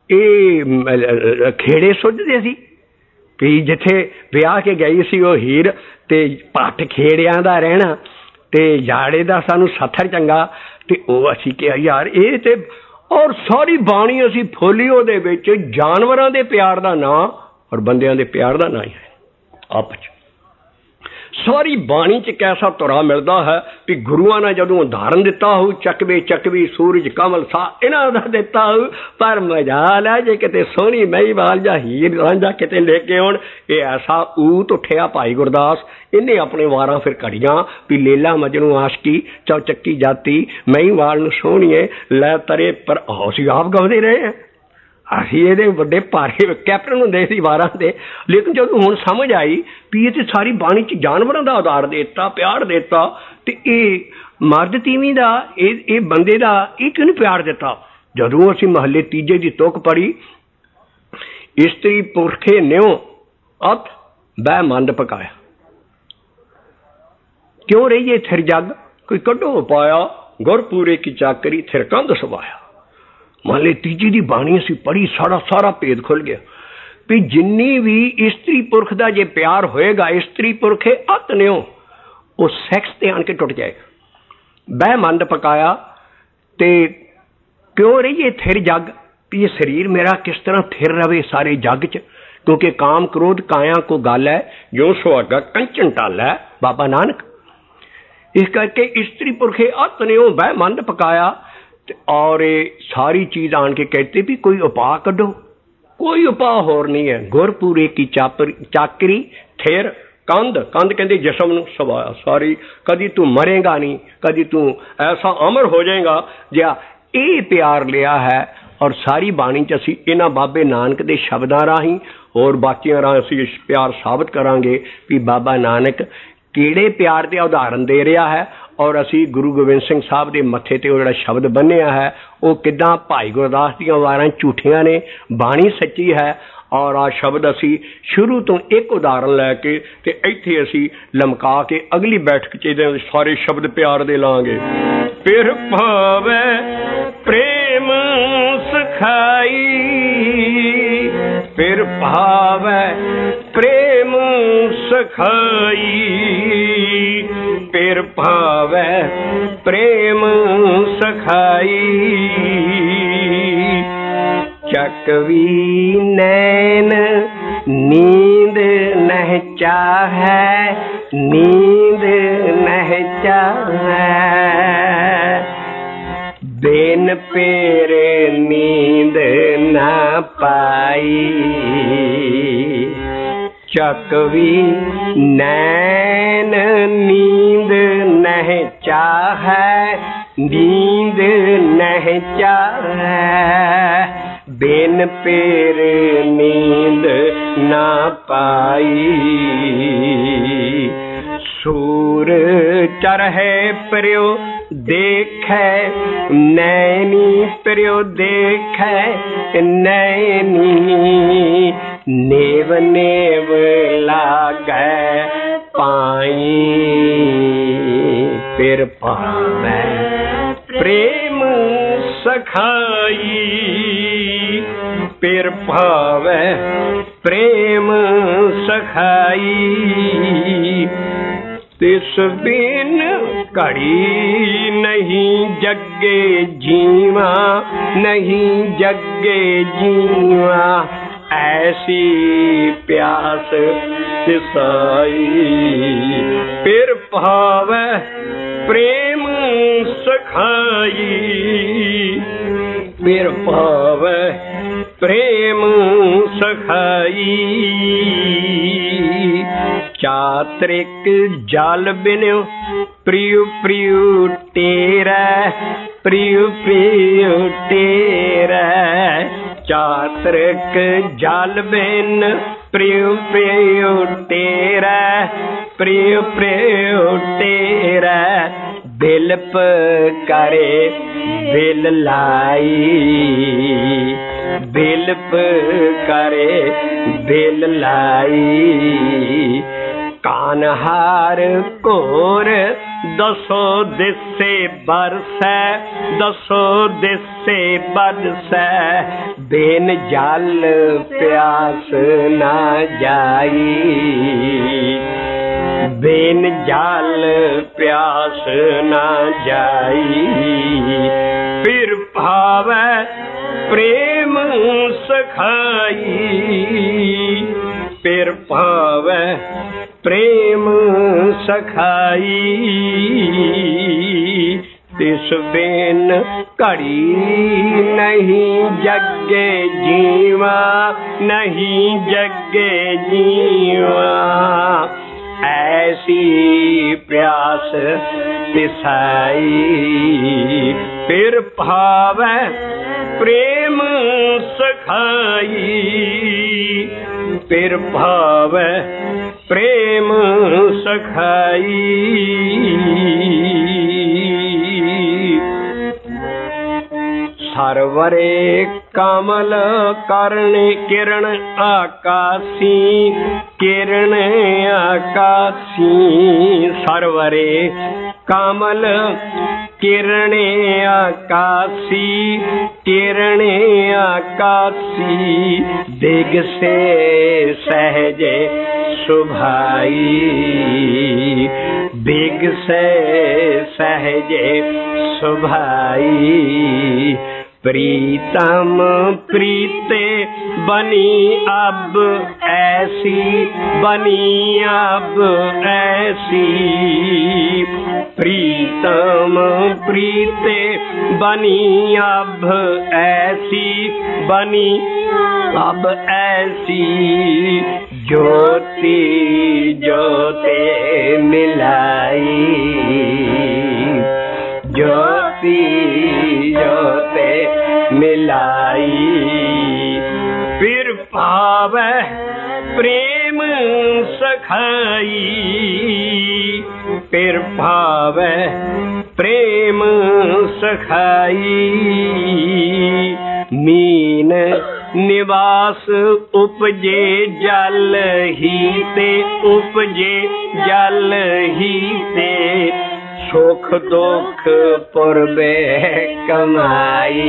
ਇਹ ਖੇੜੇ ਸੁੱਝਦੇ ਸੀ ਵੀ ਜਿੱਥੇ ਵਿਆਹ ਕੇ ਗਈ ਸੀ ਉਹ ਹੀਰ, ਤੇ ਭੱਠ ਖੇੜਿਆਂ ਦਾ ਰਹਿਣਾ ਤੇ ਯਾੜੇ ਦਾ ਸਾਨੂੰ ਸੱਥਰ ਚੰਗਾ। ਤੇ ਉਹ ਅਸੀਂ ਕਿਹਾ ਯਾਰ ਇਹ ਤੇ, ਔਰ ਸਾਰੀ ਬਾਣੀ ਅਸੀਂ ਫੋਲੀ ਉਹਦੇ ਵਿੱਚ ਜਾਨਵਰਾਂ ਦੇ ਪਿਆਰ ਦਾ ਨਾਂ ਔਰ ਬੰਦਿਆਂ ਦੇ ਪਿਆਰ ਦਾ ਨਾਂ ਹੀ ਹੈ। ਆਪਸ 'ਚ ਸਾਰੀ ਬਾਣੀ 'ਚ ਕੈਸਾ ਤੁਰਾ ਮਿਲਦਾ ਹੈ ਵੀ ਗੁਰੂਆਂ ਨੇ ਜਦੋਂ ਉਦਾਹਰਨ ਦਿੱਤਾ ਹੋਊ ਚੱਕਵੇ ਚੱਕਵੀ ਸੂਰਜ ਕਮਲ ਸਾ ਇਹਨਾਂ ਦਾ ਦਿੱਤਾ ਹੋਊ, ਪਰ ਮਜਾਲ ਹੈ ਜੇ ਕਿਤੇ ਸੋਹਣੀ ਮਹੀਵਾਲ ਜਾਂ ਹੀਰ ਰਾਂਝਾ ਕਿਤੇ ਲੈ ਕੇ ਆਉਣ। ਇਹ ਐਸਾ ਊਤ ਉੱਠਿਆ ਭਾਈ ਗੁਰਦਾਸ, ਇਹਨੇ ਆਪਣੇ ਵਾਰਾਂ ਫਿਰ ਘੜੀਆਂ ਵੀ ਲੇਲਾ ਮਜਨੂੰ ਆਸ਼ਕੀ ਚੌਚੱਕੀ ਜਾਤੀ ਮਹੀਵਾਲ ਨੂੰ ਸੋਹਣੀਏ ਲੈ ਤਰੇ, ਪਰ ਅਸੀਂ ਆਪ ਗਾਉਂਦੇ ਰਹੇ ਹਾਂ। ਅਸੀਂ ਇਹਦੇ ਵੱਡੇ ਭਾਰੇ ਕੈਪਟਨ ਹੁੰਦੇ ਸੀ ਵਾਰਾਂ ਦੇ, ਲੇਕਿਨ ਜਦੋਂ ਹੁਣ ਸਮਝ ਆਈ ਵੀ ਇਹ ਤੇ ਸਾਰੀ ਬਾਣੀ 'ਚ ਜਾਨਵਰਾਂ ਦਾ ਉਦਾਹਰ ਦੇ ਦਿੱਤਾ, ਪਿਆਰ ਦੇ ਦਿੱਤਾ, ਤੇ ਇਹ ਮਰਦ ਤੀਵੀਂ ਦਾ ਇਹ ਬੰਦੇ ਦਾ ਇਹ ਕਿਉਂ ਨਹੀਂ ਪਿਆਰ ਦਿੱਤਾ। ਜਦੋਂ ਅਸੀਂ ਮਹੱਲੇ ਤੀਜੇ ਦੀ ਤੁਕ ਪੜੀ, ਇਸਤਰੀ ਪੁਰਖੇ ਨਿਉ ਅਤ ਬਹਿ ਮੰਦ ਪਕਾਇਆ, ਕਿਉਂ ਰਹੀਏ ਥਿਰ ਜੱਗ ਕੋਈ ਕੱਢੋ ਪਾਇਆ, ਗੁਰਪੂਰੇ ਕੀ ਚਾਕਰੀ ਥਿਰ ਕੰਧ ਸਵਾਇਆ। ਮੰਨ ਲਈ ਤੀਜੀ ਦੀ ਬਾਣੀ ਅਸੀਂ ਪੜ੍ਹੀ, ਸਾਰਾ ਭੇਦ ਖੁੱਲ ਗਿਆ ਵੀ ਜਿੰਨੀ ਵੀ ਇਸਤਰੀ ਪੁਰਖ ਦਾ ਜੇ ਪਿਆਰ ਹੋਏਗਾ, ਇਸਤਰੀ ਪੁਰਖੇ ਅਤ ਨਿਓ, ਉਹ ਸੈਕਸ ਤੇ ਆਣ ਕੇ ਟੁੱਟ ਜਾਏਗਾ। ਬਹਿ ਮੰਦ ਪਕਾਇਆ ਤੇ ਕਿਉਂ ਰਹੀਏ ਥਿਰ ਜੱਗ, ਵੀ ਇਹ ਸਰੀਰ ਮੇਰਾ ਕਿਸ ਤਰ੍ਹਾਂ ਥਿਰ ਰਵੇ ਸਾਰੇ ਜੱਗ 'ਚ, ਕਿਉਂਕਿ ਕਾਮ ਕ੍ਰੋਧ ਕਾਇਆ ਕੋ ਗੱਲ ਹੈ ਜੋ ਸੁਹਾਗਾ ਕੰਚਨ ਟਾਲਾ ਬਾਬਾ ਨਾਨਕ। ਇਸ ਕਰਕੇ ਇਸਤਰੀ ਪੁਰਖੇ ਅਤ ਨਿਓ ਬਹਿ ਮੰਦ ਪਕਾਇਆ। ਔਰ ਇਹ ਸਾਰੀ ਚੀਜ਼ ਆਣ ਕੇ कहते ਵੀ ਕੋਈ ਉਪਾਅ ਕੱਢੋ, ਕੋਈ ਉਪਾਅ ਹੋਰ ਨਹੀਂ ਹੈ। ਗੁਰਪੂਰੇ ਕੀ ਚਾਕਰੀ ਥਿਰ ਕੰਧ ਕਹਿੰਦੇ ਜਿਸਮ ਨੂੰ ਸਵਾਇਆ ਸਾਰੀ, ਕਦੀ ਤੂੰ ਮਰੇਗਾ ਨਹੀਂ, ਕਦੀ ਤੂੰ ਐਸਾ ਅਮਰ ਹੋ ਜਾਏਗਾ ਜਿਹਾ ਇਹ ਪਿਆਰ ਲਿਆ ਹੈ। ਔਰ ਸਾਰੀ ਬਾਣੀ 'ਚ ਅਸੀਂ ਇਹਨਾਂ ਬਾਬੇ ਨਾਨਕ ਦੇ ਸ਼ਬਦਾਂ ਰਾਹੀਂ ਹੋਰ ਬਾਕੀਆਂ ਰਾਹੀਂ ਅਸੀਂ ਇਸ ਪਿਆਰ ਸਾਬਤ ਕਰਾਂਗੇ ਵੀ ਬਾਬਾ ਨਾਨਕ ਕਿਹੜੇ ਪਿਆਰ ਦੇ ਉਦਾਹਰਨ ਦੇ ਰਿਹਾ ਹੈ। ਔਰ ਅਸੀਂ ਗੁਰੂ ਗੋਬਿੰਦ ਸਿੰਘ ਸਾਹਿਬ ਦੇ ਮੱਥੇ ਤੇ ਉਹ ਜਿਹੜਾ ਸ਼ਬਦ ਬੰਨਿਆ ਹੈ ਉਹ ਕਿੱਦਾਂ ਭਾਈ ਗੁਰਦਾਸ ਦੀਆਂ ਵਾਰਾਂ ਝੂਠੀਆਂ ਨੇ, ਬਾਣੀ ਸੱਚੀ ਹੈ। ਔਰ ਆ ਸ਼ਬਦ ਅਸੀਂ ਸ਼ੁਰੂ ਤੋਂ ਇੱਕ ਉਦਾਹਰਨ ਲੈ ਕੇ ਤੇ ਇੱਥੇ ਅਸੀਂ ਲਮਕਾ ਕੇ ਅਗਲੀ ਬੈਠਕ 'ਚ ਇਹਦੇ ਸਾਰੇ ਸ਼ਬਦ ਪਿਆਰ ਦੇ ਲਾਂਗੇ। ਫਿਰ ਭਾਵੈ ਪ੍ਰੇਮ ਸਖਾਈ, ਫਿਰ ਭਾਵੈ ਪ੍ਰੇਮ ਸਖਾਈ, ਫਿਰ ਭਾਵੈ ਪ੍ਰੇਮ ਸਖਾਈ। ਚੱਕਵੀ ਨੈਣ ਨੀਂਦ ਨਹਿ ਚਾਹੈ, ਨੀਂਦ ਨਹਿ ਚਾਹੈ, ਬਿਨ ਪੇਰੇ ਨੀਂਦ ਨਾ ਪਾਈ। ਚੱਕਵੀ ਨੈਣ ਨੀਂਦ ਨਹਿ ਚਾਹੈ, नींद नहीं चाहे, बिन पेर नींद ना पाई। सूर चरहे प्रियो देखे नैनी, प्रियो देखे नैनी। नेव नेव लागे पाई, फिर पावे प्रेम सखाई। फिर पावे प्रेम सखाई। तिस बिन घड़ी नहीं जगे जीवा, नहीं जगे जीवा। ऐसी प्यास तिसाई, फिर भावे प्रेम सखाई। फिर भावे प्रेम सखाई। चात्रिक जल बिन्यो प्रिय प्रिय तेरा, प्रिय प्रिय तेरा। चात्रिक जल बिन प्रिय प्रिय तेरा, प्रिय प्रिय तेरा। बिलप करे बिल लाई, बिलप करे बिल लाई। कानहार कोर दसो दिसे बरसै, दसो दिसे बरसै। बिन जल प्यास ना जाई, बिन जल प्यास ना जाई। फिर भावे प्रेम सखाई, फिर भावे प्रेम सखाई। तिस बिन घड़ी नहीं जगे जीवा, नहीं जगे जीवा। ऐसी प्यास तिसाई, फिर भावे प्रेम सखाई। फिर भावे प्रेम सखाई। सरवरे कमल कर्ण किरण आकाशी, किरण आकाशी। सरवरे कमल किरण आकाशी, किरण आकाशी। दिग से सहजे सुभाई, दिग से सहजे सुभाई। प्रीतम प्रीते बनी अब ऐसी, बनी अब ऐसी। प्रीतम प्रीते बनी अब ऐसी, बनी अब ऐसी। ज्योति ज्योति मिलाई, ज्योति ज्योति मिलाई। फिर पावे प्रेम सखाई, फिर पावे प्रेम सखाई। मीन निवास उपजे जल ही ते, उपजे जल ही ते। सुख दुख पुरबे कमाई,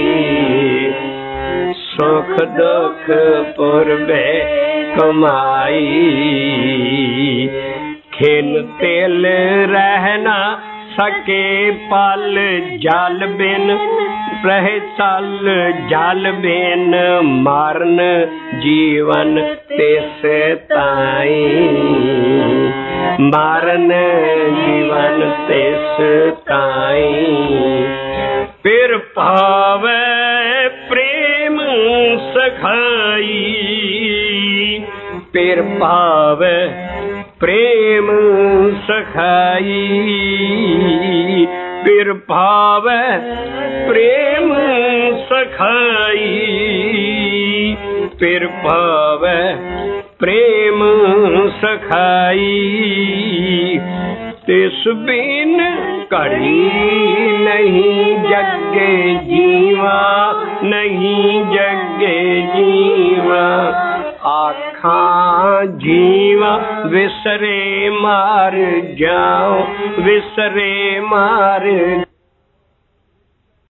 सुख दुख पुरबे कमाई। खिन तिल रहना सके पल जल बिन, रहे चल जल बिन। मरण जीवन तिस ताई, मरण जीवन तिस ताई। फिर पावे प्रेम सखाई, फिर पावे प्रेम सखाई। फिर भावै प्रेम सखाई, फिर भावै प्रेम सखाई, तिस बिन घड़ी नहीं जगे जीवा, नहीं जगे जीवा। आखा जीवा विसरे मार जाओ, विसरे मार